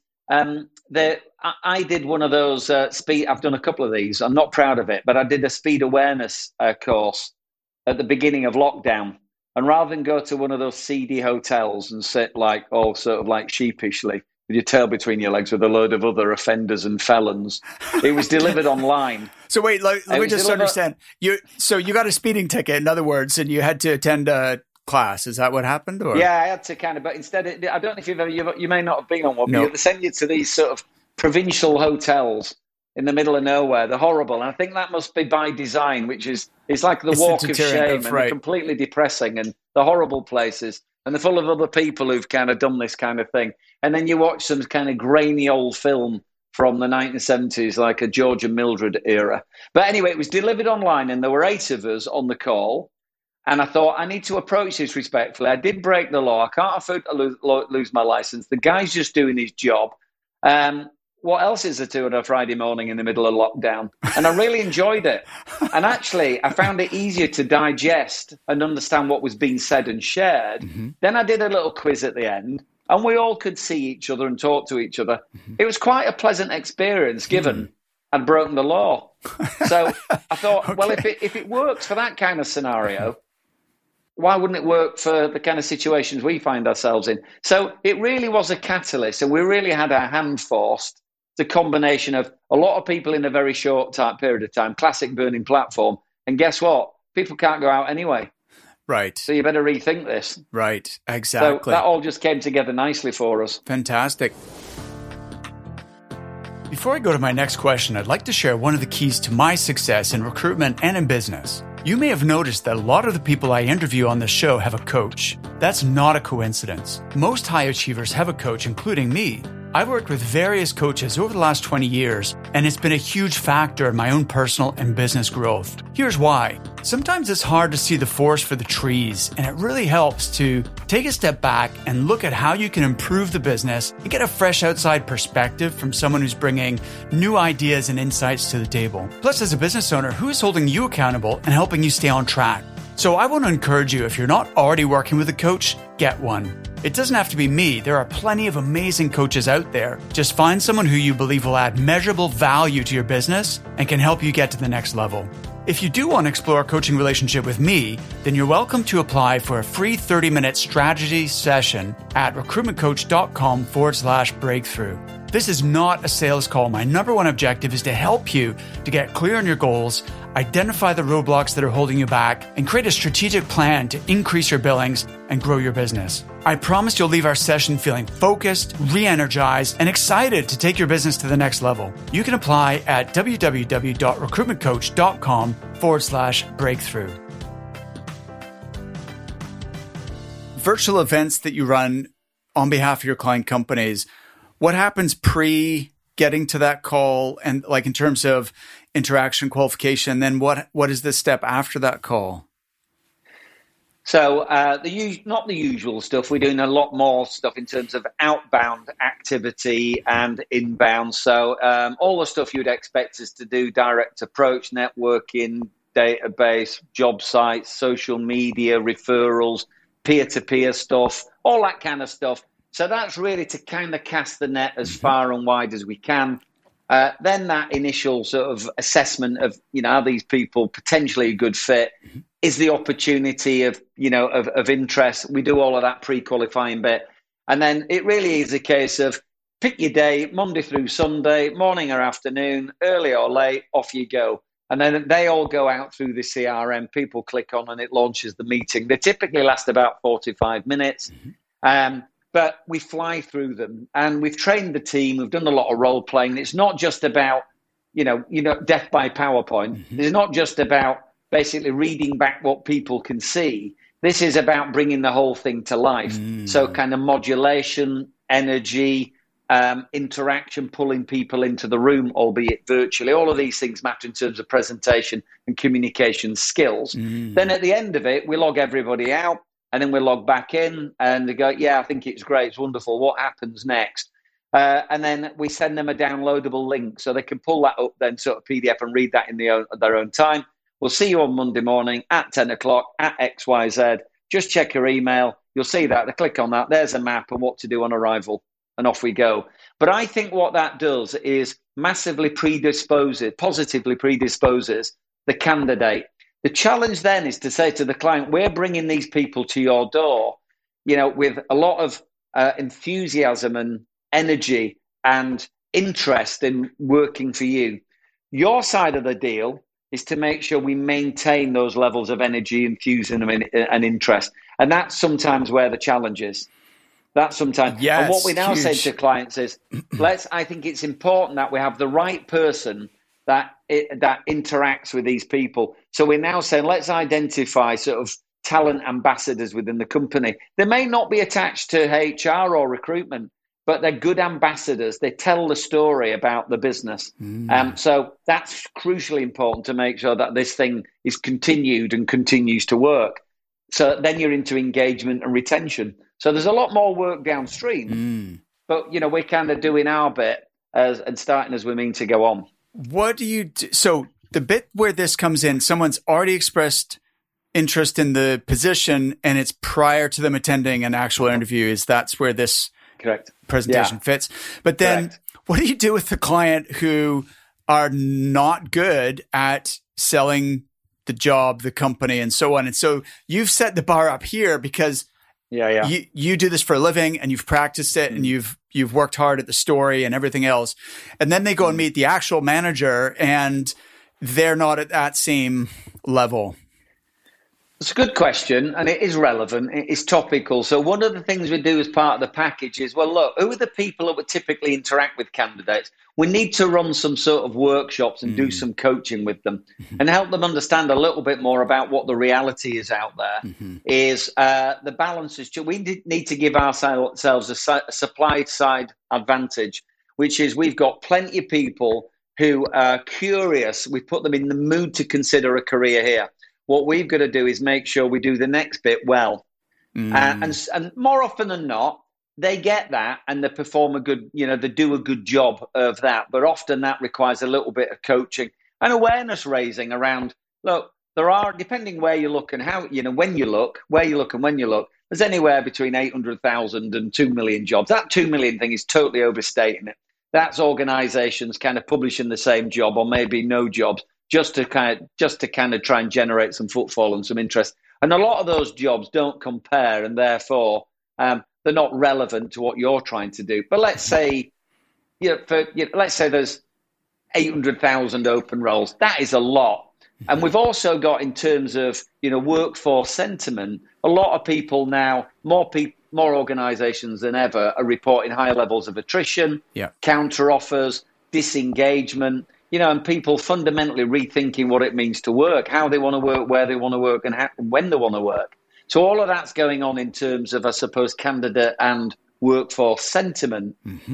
I did one of those speed. I've done a couple of these. I'm not proud of it, but I did a speed awareness course at the beginning of lockdown. And rather than go to one of those seedy hotels and sit sheepishly with your tail between your legs with a load of other offenders and felons, it was delivered online. So wait, let me just understand. You got a speeding ticket, in other words, and you had to attend a class. Is that what happened? Or? Yeah, I had to but instead, I don't know if you may not have been on one, but they send you to these sort of provincial hotels in the middle of nowhere. They're horrible. And I think that must be by design, it's like the walk of shame, and they're completely depressing, and the horrible places. And they're full of other people who've kind of done this kind of thing. And then you watch some kind of grainy old film from the 1970s, like a George and Mildred era. But anyway, it was delivered online, and there were 8 of us on the call. And I thought, I need to approach this respectfully. I did break the law. I can't afford to lose my license. The guy's just doing his job. What else is there to on a Friday morning in the middle of lockdown? And I really enjoyed it. And actually, I found it easier to digest and understand what was being said and shared. Then I did a little quiz at the end, and we all could see each other and talk to each other. It was quite a pleasant experience, given I'd broken the law. So I thought, well, if it works for that kind of scenario, why wouldn't it work for the kind of situations we find ourselves in? So it really was a catalyst, and we really had our hand forced. The combination of a lot of people in a very short period of time, classic burning platform. And guess what? People can't go out anyway. Right. So you better rethink this. Right. Exactly. So that all just came together nicely for us. Fantastic. Before I go to my next question, I'd like to share one of the keys to my success in recruitment and in business. You may have noticed that a lot of the people I interview on this show have a coach. That's not a coincidence. Most high achievers have a coach, including me. I've worked with various coaches over the last 20 years, and it's been a huge factor in my own personal and business growth. Here's why. Sometimes it's hard to see the forest for the trees, and it really helps to take a step back and look at how you can improve the business and get a fresh outside perspective from someone who's bringing new ideas and insights to the table. Plus, as a business owner, who is holding you accountable and helping you stay on track? So I want to encourage you, if you're not already working with a coach, get one. It doesn't have to be me. There are plenty of amazing coaches out there. Just find someone who you believe will add measurable value to your business and can help you get to the next level. If you do want to explore a coaching relationship with me, then you're welcome to apply for a free 30-minute strategy session at recruitmentcoach.com/breakthrough. This is not a sales call. My number one objective is to help you to get clear on your goals, identify the roadblocks that are holding you back, and create a strategic plan to increase your billings and grow your business. I promise you'll leave our session feeling focused, re-energized, and excited to take your business to the next level. You can apply at www.recruitmentcoach.com/breakthrough. Virtual events that you run on behalf of your client companies, what happens pre getting to that call, and like in terms of interaction qualification, then what is the step after that call? So not the usual stuff. We're doing a lot more stuff in terms of outbound activity and inbound. So all the stuff you'd expect us to do: direct approach, networking, database, job sites, social media, referrals, peer-to-peer stuff, all that kind of stuff. So that's really to kind of cast the net as far and wide as we can. Then that initial sort of assessment of, are these people potentially a good fit? is the opportunity of, of interest. We do all of that pre-qualifying bit. And then it really is a case of pick your day, Monday through Sunday, morning or afternoon, early or late, off you go. And then they all go out through the CRM. People click on and it launches the meeting. They typically last about 45 minutes. But we fly through them, and we've trained the team. We've done a lot of role playing. It's not just about, death by PowerPoint. It's not just about basically reading back what people can see. This is about bringing the whole thing to life. So kind of modulation, energy, interaction, pulling people into the room, albeit virtually. All of these things matter in terms of presentation and communication skills. Then at the end of it, we log everybody out, and then we log back in, and they go, yeah, I think it's great, it's wonderful. What happens next? And then we send them a downloadable link so they can pull that up then sort of PDF and read that in their own time. We'll see you on Monday morning at 10 o'clock at XYZ. Just check your email. You'll see that. They click on that. There's a map and what to do on arrival, and off we go. But I think what that does is massively positively predisposes the candidate. The challenge then is to say to the client, we're bringing these people to your door, with a lot of enthusiasm and energy and interest in working for you. Your side of the deal is to make sure we maintain those levels of energy, enthusiasm, and interest. And that's sometimes where the challenge is. That's sometimes. Yes, and what we now huge. say to clients is, I think it's important that we have the right person that interacts with these people. So we're now saying, let's identify sort of talent ambassadors within the company. They may not be attached to HR or recruitment, but they're good ambassadors. They tell the story about the business. So that's crucially important to make sure that this thing is continued and continues to work. So then you're into engagement and retention. So there's a lot more work downstream, but we're kind of doing our bit and starting as we mean to go on. What do you do? So the bit where this comes in, someone's already expressed interest in the position, and it's prior to them attending an actual interview. That's where this presentation fits. But then what do you do with the client who are not good at selling the job, the company, and so on? And so you've set the bar up here because you do this for a living, and you've practiced it, and you've worked hard at the story and everything else. And then they go and meet the actual manager, and they're not at that same level. It's a good question, and it is relevant. It is topical. So one of the things we do as part of the package is, well, look, who are the people that would typically interact with candidates? We need to run some sort of workshops and do some coaching with them and help them understand a little bit more about what the reality is out there. Is the balance is we need to give ourselves a supply side advantage, which is we've got plenty of people who are curious. We put them in the mood to consider a career here. What we've got to do is make sure we do the next bit well. And more often than not, they get that and they perform they do a good job of that. But often that requires a little bit of coaching and awareness raising around, look, there are, depending where you look and how, when you look, where you look and when you look, there's anywhere between 800,000 and 2 million jobs. That 2 million thing is totally overstating it. That's organizations kind of publishing the same job or maybe no jobs, just to kind of try and generate some footfall and some interest. And a lot of those jobs don't compare, and therefore they're not relevant to what you're trying to do. But let's say, let's say there's 800,000 open roles. That is a lot. And we've also got, in terms of workforce sentiment, a lot of people now, more organisations than ever are reporting higher levels of attrition, counter offers, disengagement. And people fundamentally rethinking what it means to work, how they want to work, where they want to work, and when they want to work. So all of that's going on in terms of, I suppose, candidate and workforce sentiment.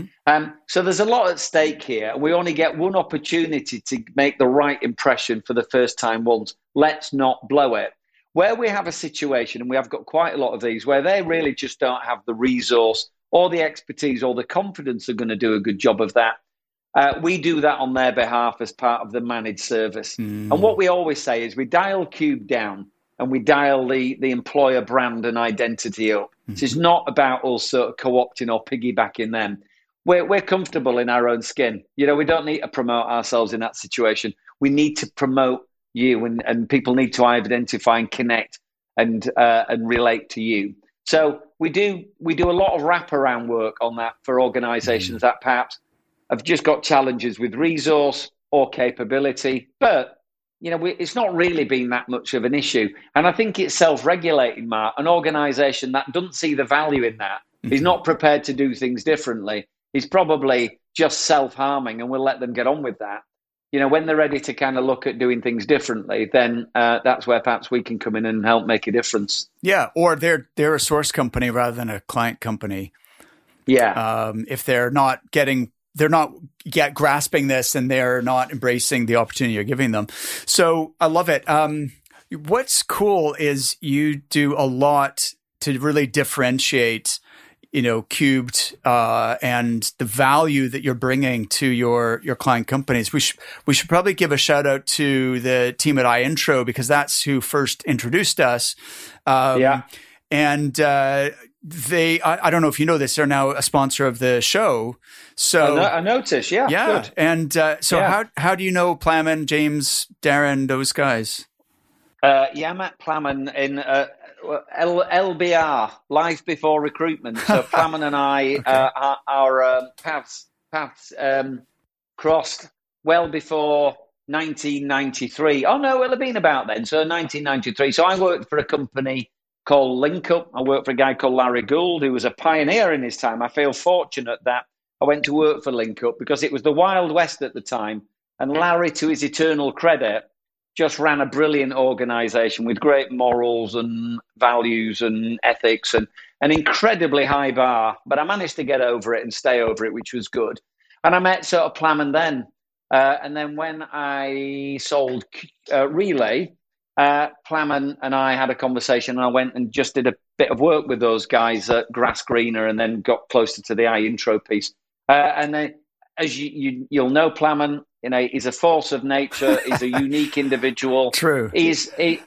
So there's a lot at stake here. We only get one opportunity to make the right impression for the first time once. Let's not blow it. Where we have a situation, and we have got quite a lot of these, where they really just don't have the resource or the expertise or the confidence they're going to do a good job of that. We do that on their behalf as part of the managed service. And what we always say is we dial Cube down and we dial the employer brand and identity up. This is not about us sort of co-opting or piggybacking them. We're comfortable in our own skin. We don't need to promote ourselves in that situation. We need to promote, you, and people need to identify and connect and relate to you. So we do a lot of wraparound work on that for organizations that perhaps have just got challenges with resource or capability, but it's not really been that much of an issue. And I think it's self-regulating, Mark. An organization that doesn't see the value in that is not prepared to do things differently. Is probably just self-harming, and we'll let them get on with that. When they're ready to kind of look at doing things differently, then that's where perhaps we can come in and help make a difference. Yeah, or they're a source company rather than a client company. Yeah. If they're not yet grasping this and they're not embracing the opportunity you're giving them. So I love it. What's cool is you do a lot to really differentiate Cubed and the value that you're bringing to your client companies. We should probably give a shout out to the team at iIntro, because that's who first introduced us. And they, I don't know if you know this, they're now a sponsor of the show. So I noticed, yeah. Good. And how do you know Plamen, James, Darren, those guys? I met Plamen in LBR, Life Before Recruitment. So Plamen and I, our paths crossed well before 1993. Oh no, it'll have been about then. So 1993. So I worked for a company called LinkUp. I worked for a guy called Larry Gould, who was a pioneer in his time. I feel fortunate that I went to work for LinkUp because it was the Wild West at the time. And Larry, to his eternal credit, just ran a brilliant organization with great morals and values and ethics and an incredibly high bar. But I managed to get over it and stay over it, which was good. And I met sort of Plamen then. And then when I sold Relay, Plamen and I had a conversation, and I went and just did a bit of work with those guys at Grass Greener, and then got closer to the iIntro piece. And then, as you'll know, Plamen, he's a force of nature. He's a unique individual. True. He's a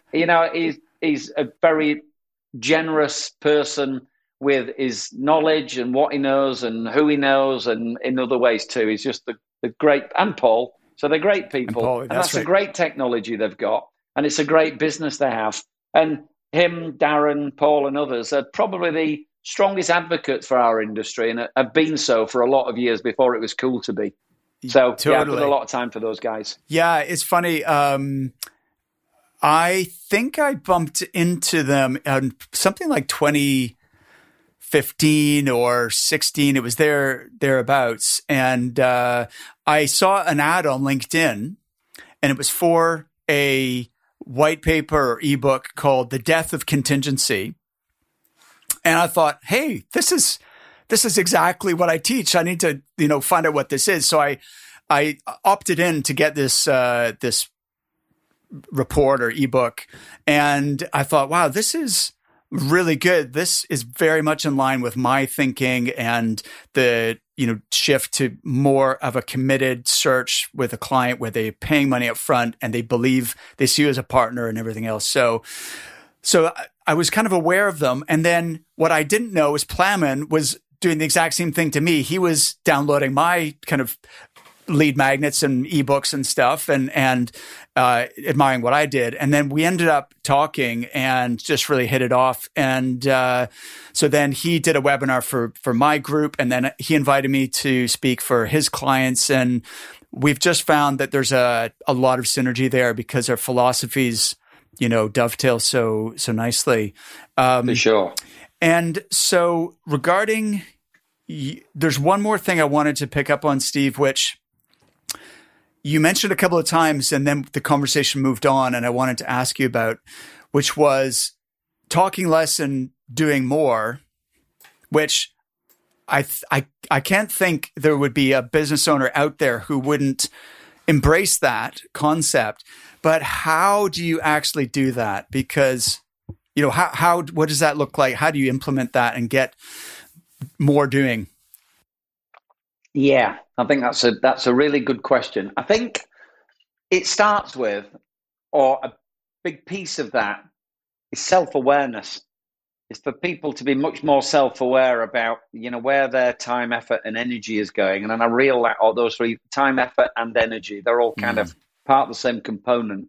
very generous person with his knowledge and what he knows and who he knows, and in other ways too. He's just the great, and Paul. So they're great people, and that's right. A great technology they've got, and it's a great business they have. And him, Darren, Paul, and others are probably the strongest advocates for our industry, and have been so for a lot of years before it was cool to be. So totally. Yeah, I put a lot of time for those guys. Yeah, it's funny. I think I bumped into them on something like 2015 or 16. It was thereabouts. And I saw an ad on LinkedIn, and it was for a white paper or ebook called The Death of Contingency. And I thought, hey, this is exactly what I teach. I need to, find out what this is. So I opted in to get this report or ebook, and I thought, wow, this is really good. This is very much in line with my thinking and the shift to more of a committed search with a client where they're paying money up front and they believe they see you as a partner and everything else. So I was kind of aware of them. And then what I didn't know is Plamen was doing the exact same thing to me. He was downloading my kind of lead magnets and ebooks and stuff and admiring what I did. And then we ended up talking and just really hit it off. And so then he did a webinar for my group, and then he invited me to speak for his clients. And we've just found that there's a lot of synergy there because our philosophies, dovetail so nicely. For sure. And so regarding, there's one more thing I wanted to pick up on, Steve, which you mentioned a couple of times, and then the conversation moved on, and I wanted to ask you about, which was talking less and doing more, which I can't think there would be a business owner out there who wouldn't embrace that concept. But how do you actually do that? Because, what does that look like? How do you implement that and get more doing? Yeah, I think that's a really good question. I think it starts with, or a big piece of that is self-awareness. It's for people to be much more self-aware about, where their time, effort, and energy is going. And then I realize those three: time, effort, and energy. They're all kind of part of the same component.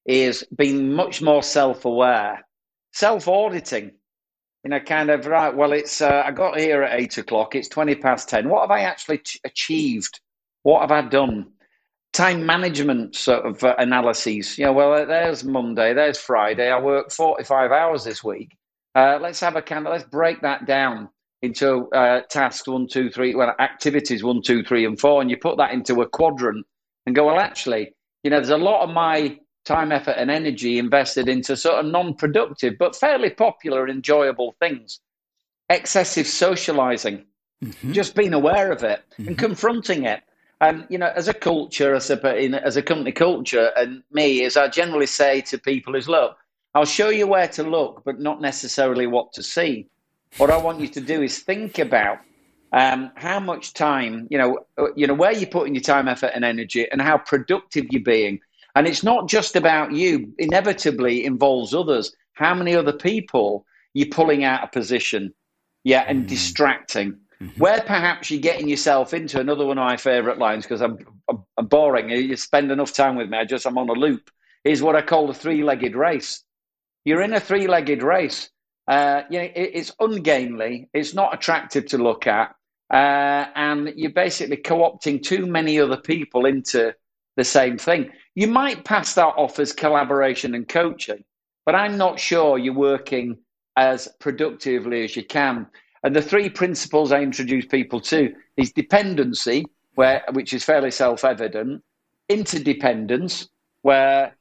is being much more self-aware, self-auditing. Kind of, right, well, it's I got here at 8 o'clock, it's 20 past 10. What have I actually achieved? What have I done? Time management sort of analyses. Well, there's Monday, there's Friday. I worked 45 hours this week. Let's break that down into tasks 1, 2, 3, activities 1, 2, 3, and 4, and you put that into a quadrant and go, well, actually, there's a lot of my time, effort, and energy invested into sort of non-productive but fairly popular and enjoyable things. Excessive socializing, just being aware of it and confronting it. As a culture, as a company culture, and me, as I generally say to people is, look, I'll show you where to look, but not necessarily what to see. What I want you to do is think about how much time, where you're putting your time, effort, and energy, and how productive you're being. And it's not just about you. Inevitably involves others. How many other people you're pulling out of position, and distracting. Where perhaps you're getting yourself into another one of my favourite lines, because I'm boring. You spend enough time with me. I'm on a loop. Is what I call the three-legged race. You're in a three-legged race. It's ungainly. It's not attractive to look at, and you're basically co-opting too many other people into the same thing. You might pass that off as collaboration and coaching, but I'm not sure you're working as productively as you can. And the 3 principles I introduce people to is dependency, which is fairly self-evident, independence, where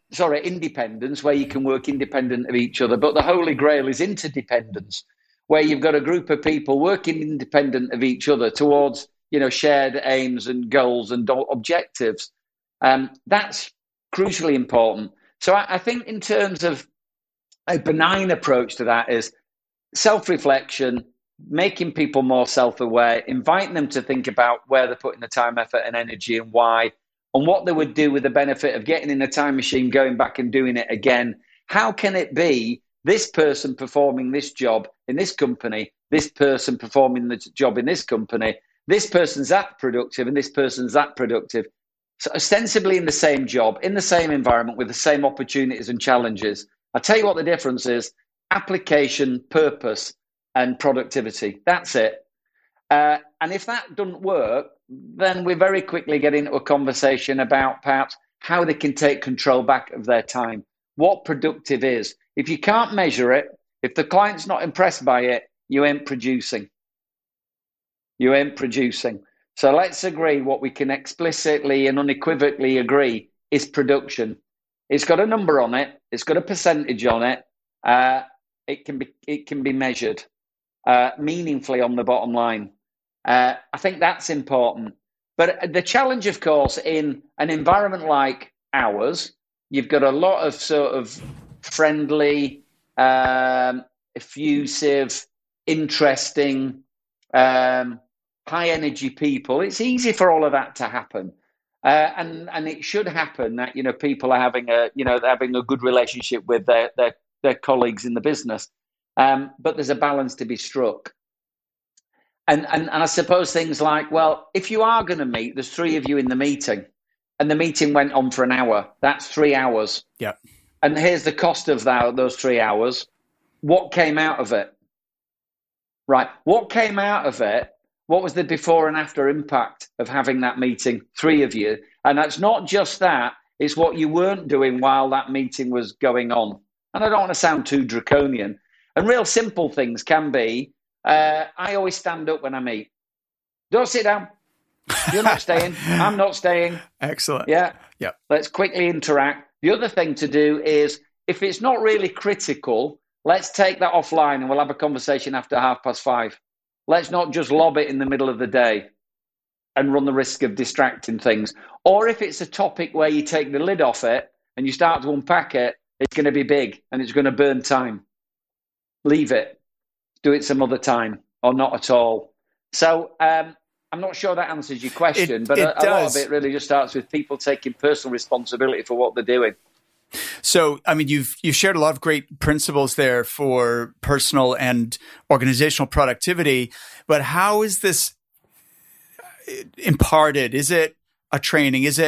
you can work independent of each other. But the holy grail is interdependence, where you've got a group of people working independent of each other towards, shared aims and goals and objectives. That's crucially important. So I think in terms of a benign approach to that is self-reflection, making people more self-aware, inviting them to think about where they're putting the time, effort, and energy and why, and what they would do with the benefit of getting in a time machine, going back and doing it again. How can it be this person performing this job in this company, this person performing the job in this company, this person's that productive and this person's that productive? So ostensibly in the same job, in the same environment, with the same opportunities and challenges. I'll tell you what the difference is: application, purpose, and productivity. That's it. And if that doesn't work, then we very quickly get into a conversation about perhaps how they can take control back of their time, what productive is. If you can't measure it, if the client's not impressed by it, you ain't producing. You ain't producing. So let's agree what we can explicitly and unequivocally agree is production. It's got a number on it. It's got a percentage on it. It can be measured meaningfully on the bottom line. I think that's important. But the challenge, of course, in an environment like ours, you've got a lot of sort of friendly, effusive, interesting, high energy people. It's easy for all of that to happen. And it should happen that, people are having a good relationship with their colleagues in the business. But there's a balance to be struck. And I suppose things like, well, if you are going to meet, there's 3 of you in the meeting, and the meeting went on for an hour. That's 3 hours. Yeah. And here's the cost of those 3 hours. What came out of it? Right. What came out of it? What was the before and after impact of having that meeting, 3 of you? And that's not just that. It's what you weren't doing while that meeting was going on. And I don't want to sound too draconian. And real simple things can be, I always stand up when I meet. Don't sit down. You're not staying. I'm not staying. Excellent. Yeah. Yep. Let's quickly interact. The other thing to do is, if it's not really critical, let's take that offline and we'll have a conversation after 5:30. Let's not just lob it in the middle of the day and run the risk of distracting things. Or if it's a topic where you take the lid off it and you start to unpack it, it's going to be big and it's going to burn time. Leave it. Do it some other time or not at all. So I'm not sure that answers your question, but a lot of it really just starts with people taking personal responsibility for what they're doing. So, I mean, you've shared a lot of great principles there for personal and organizational productivity, but how is this imparted? Is it a training? Is it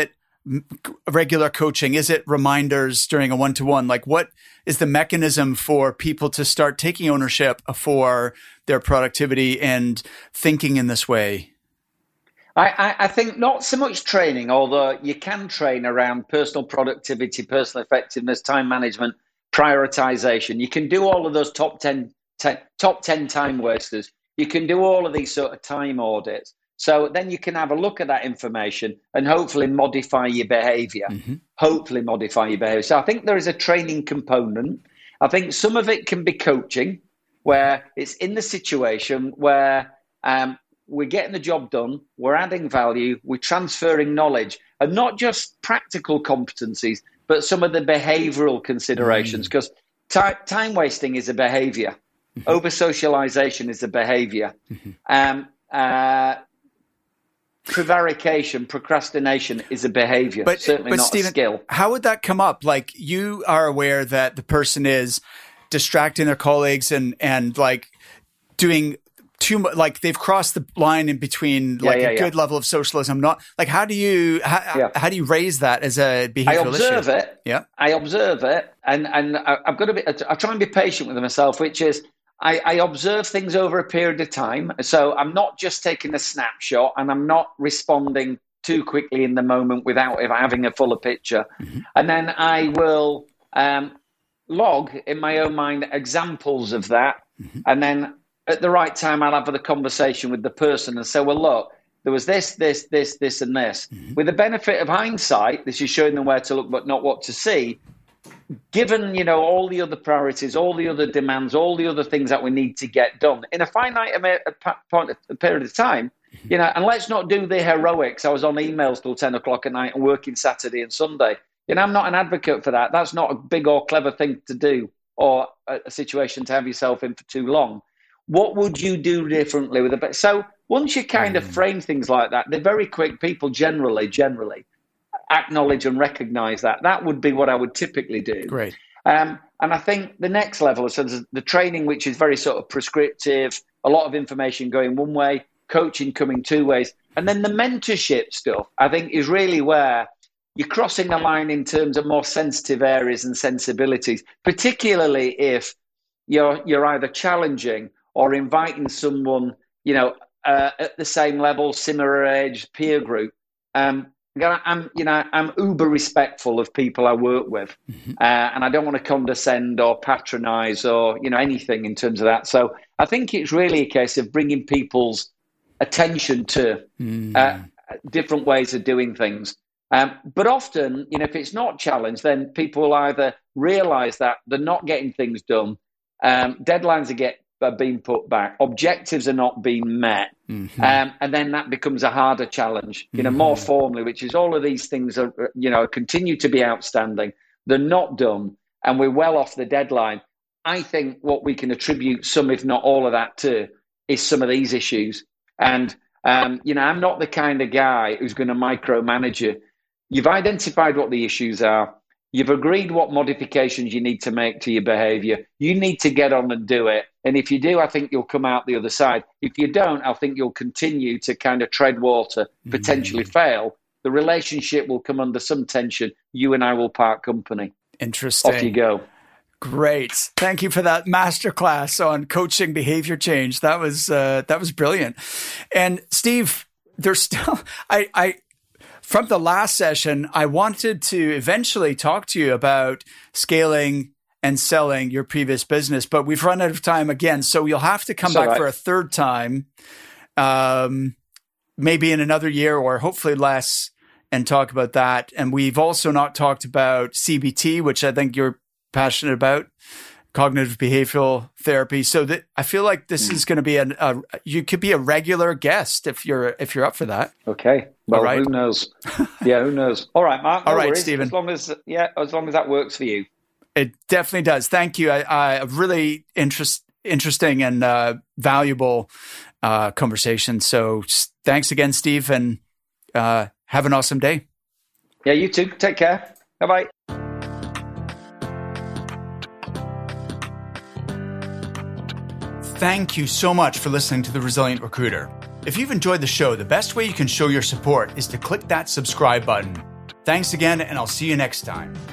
regular coaching? Is it reminders during a one-to-one? Like, what is the mechanism for people to start taking ownership for their productivity and thinking in this way? I think not so much training, although you can train around personal productivity, personal effectiveness, time management, prioritization. You can do all of those top 10 time wasters. You can do all of these sort of time audits. So then you can have a look at that information and hopefully modify your behavior. Hopefully modify your behavior. So I think there is a training component. I think some of it can be coaching, where it's in the situation where we're getting the job done, we're adding value, we're transferring knowledge, and not just practical competencies, but some of the behavioral considerations, because time wasting is a behavior. Over-socialization is a behavior. Prevarication, procrastination is a behavior, certainly not Stephen, a skill. How would that come up? Like, you are aware that the person is distracting their colleagues and like doing too much, like they've crossed the line in between a good level of socialism. Not like, how do you raise that as a behavioral issue? I observe it, and I've got to be. I try and be patient with myself, which is I observe things over a period of time. So I'm not just taking a snapshot, and I'm not responding too quickly in the moment without having a fuller picture. And then I will log in my own mind examples of that, and then at the right time, I'll have the conversation with the person and say, well, look, there was this, and this. With the benefit of hindsight, this is showing them where to look, but not what to see. Given, all the other priorities, all the other demands, all the other things that we need to get done in a finite period of time, and let's not do the heroics. I was on emails till 10 o'clock at night and working Saturday and Sunday. I'm not an advocate for that. That's not a big or clever thing to do, or a situation to have yourself in for too long. What would you do differently with it? So once you kind of frame things like that, they're very quick. People generally acknowledge and recognize that. That would be what I would typically do. Great. And I think the next level is the training, which is very sort of prescriptive, a lot of information going one way, coaching coming two ways. And then the mentorship stuff, I think, is really where you're crossing the line in terms of more sensitive areas and sensibilities, particularly if you're either challenging or inviting someone, at the same level, similar age, peer group. I'm uber respectful of people I work with, and I don't want to condescend or patronize or, anything in terms of that. So I think it's really a case of bringing people's attention to different ways of doing things. But often, if it's not challenged, then people will either realize that they're not getting things done, deadlines are being put back, objectives are not being met, and then that becomes a harder challenge, more formally, which is all of these things are, continue to be outstanding. They're not done, and we're well off the deadline. I think what we can attribute some, if not all of that to, is some of these issues. And, I'm not the kind of guy who's going to micromanage you. You've identified what the issues are. You've agreed what modifications you need to make to your behavior. You need to get on and do it. And if you do, I think you'll come out the other side. If you don't, I think you'll continue to kind of tread water, potentially fail. The relationship will come under some tension. You and I will part company. Interesting. Off you go. Great. Thank you for that masterclass on coaching behavior change. That was brilliant. And Steve, there's still, from the last session, I wanted to eventually talk to you about scaling and selling your previous business, but we've run out of time again. So you'll have to come back for a third time, maybe in another year or hopefully less, and talk about that. And we've also not talked about CBT, which I think you're passionate about, cognitive behavioral therapy. So that I feel like this is going to be you could be a regular guest if you're up for that. Okay. Well, who knows? Yeah, who knows? All right, Mark. All right, Stephen. As long as that works for you. It definitely does. Thank you. I really interesting and valuable conversation. So thanks again, Steve, and have an awesome day. Yeah, you too. Take care. Bye-bye. Thank you so much for listening to The Resilient Recruiter. If you've enjoyed the show, the best way you can show your support is to click that subscribe button. Thanks again, and I'll see you next time.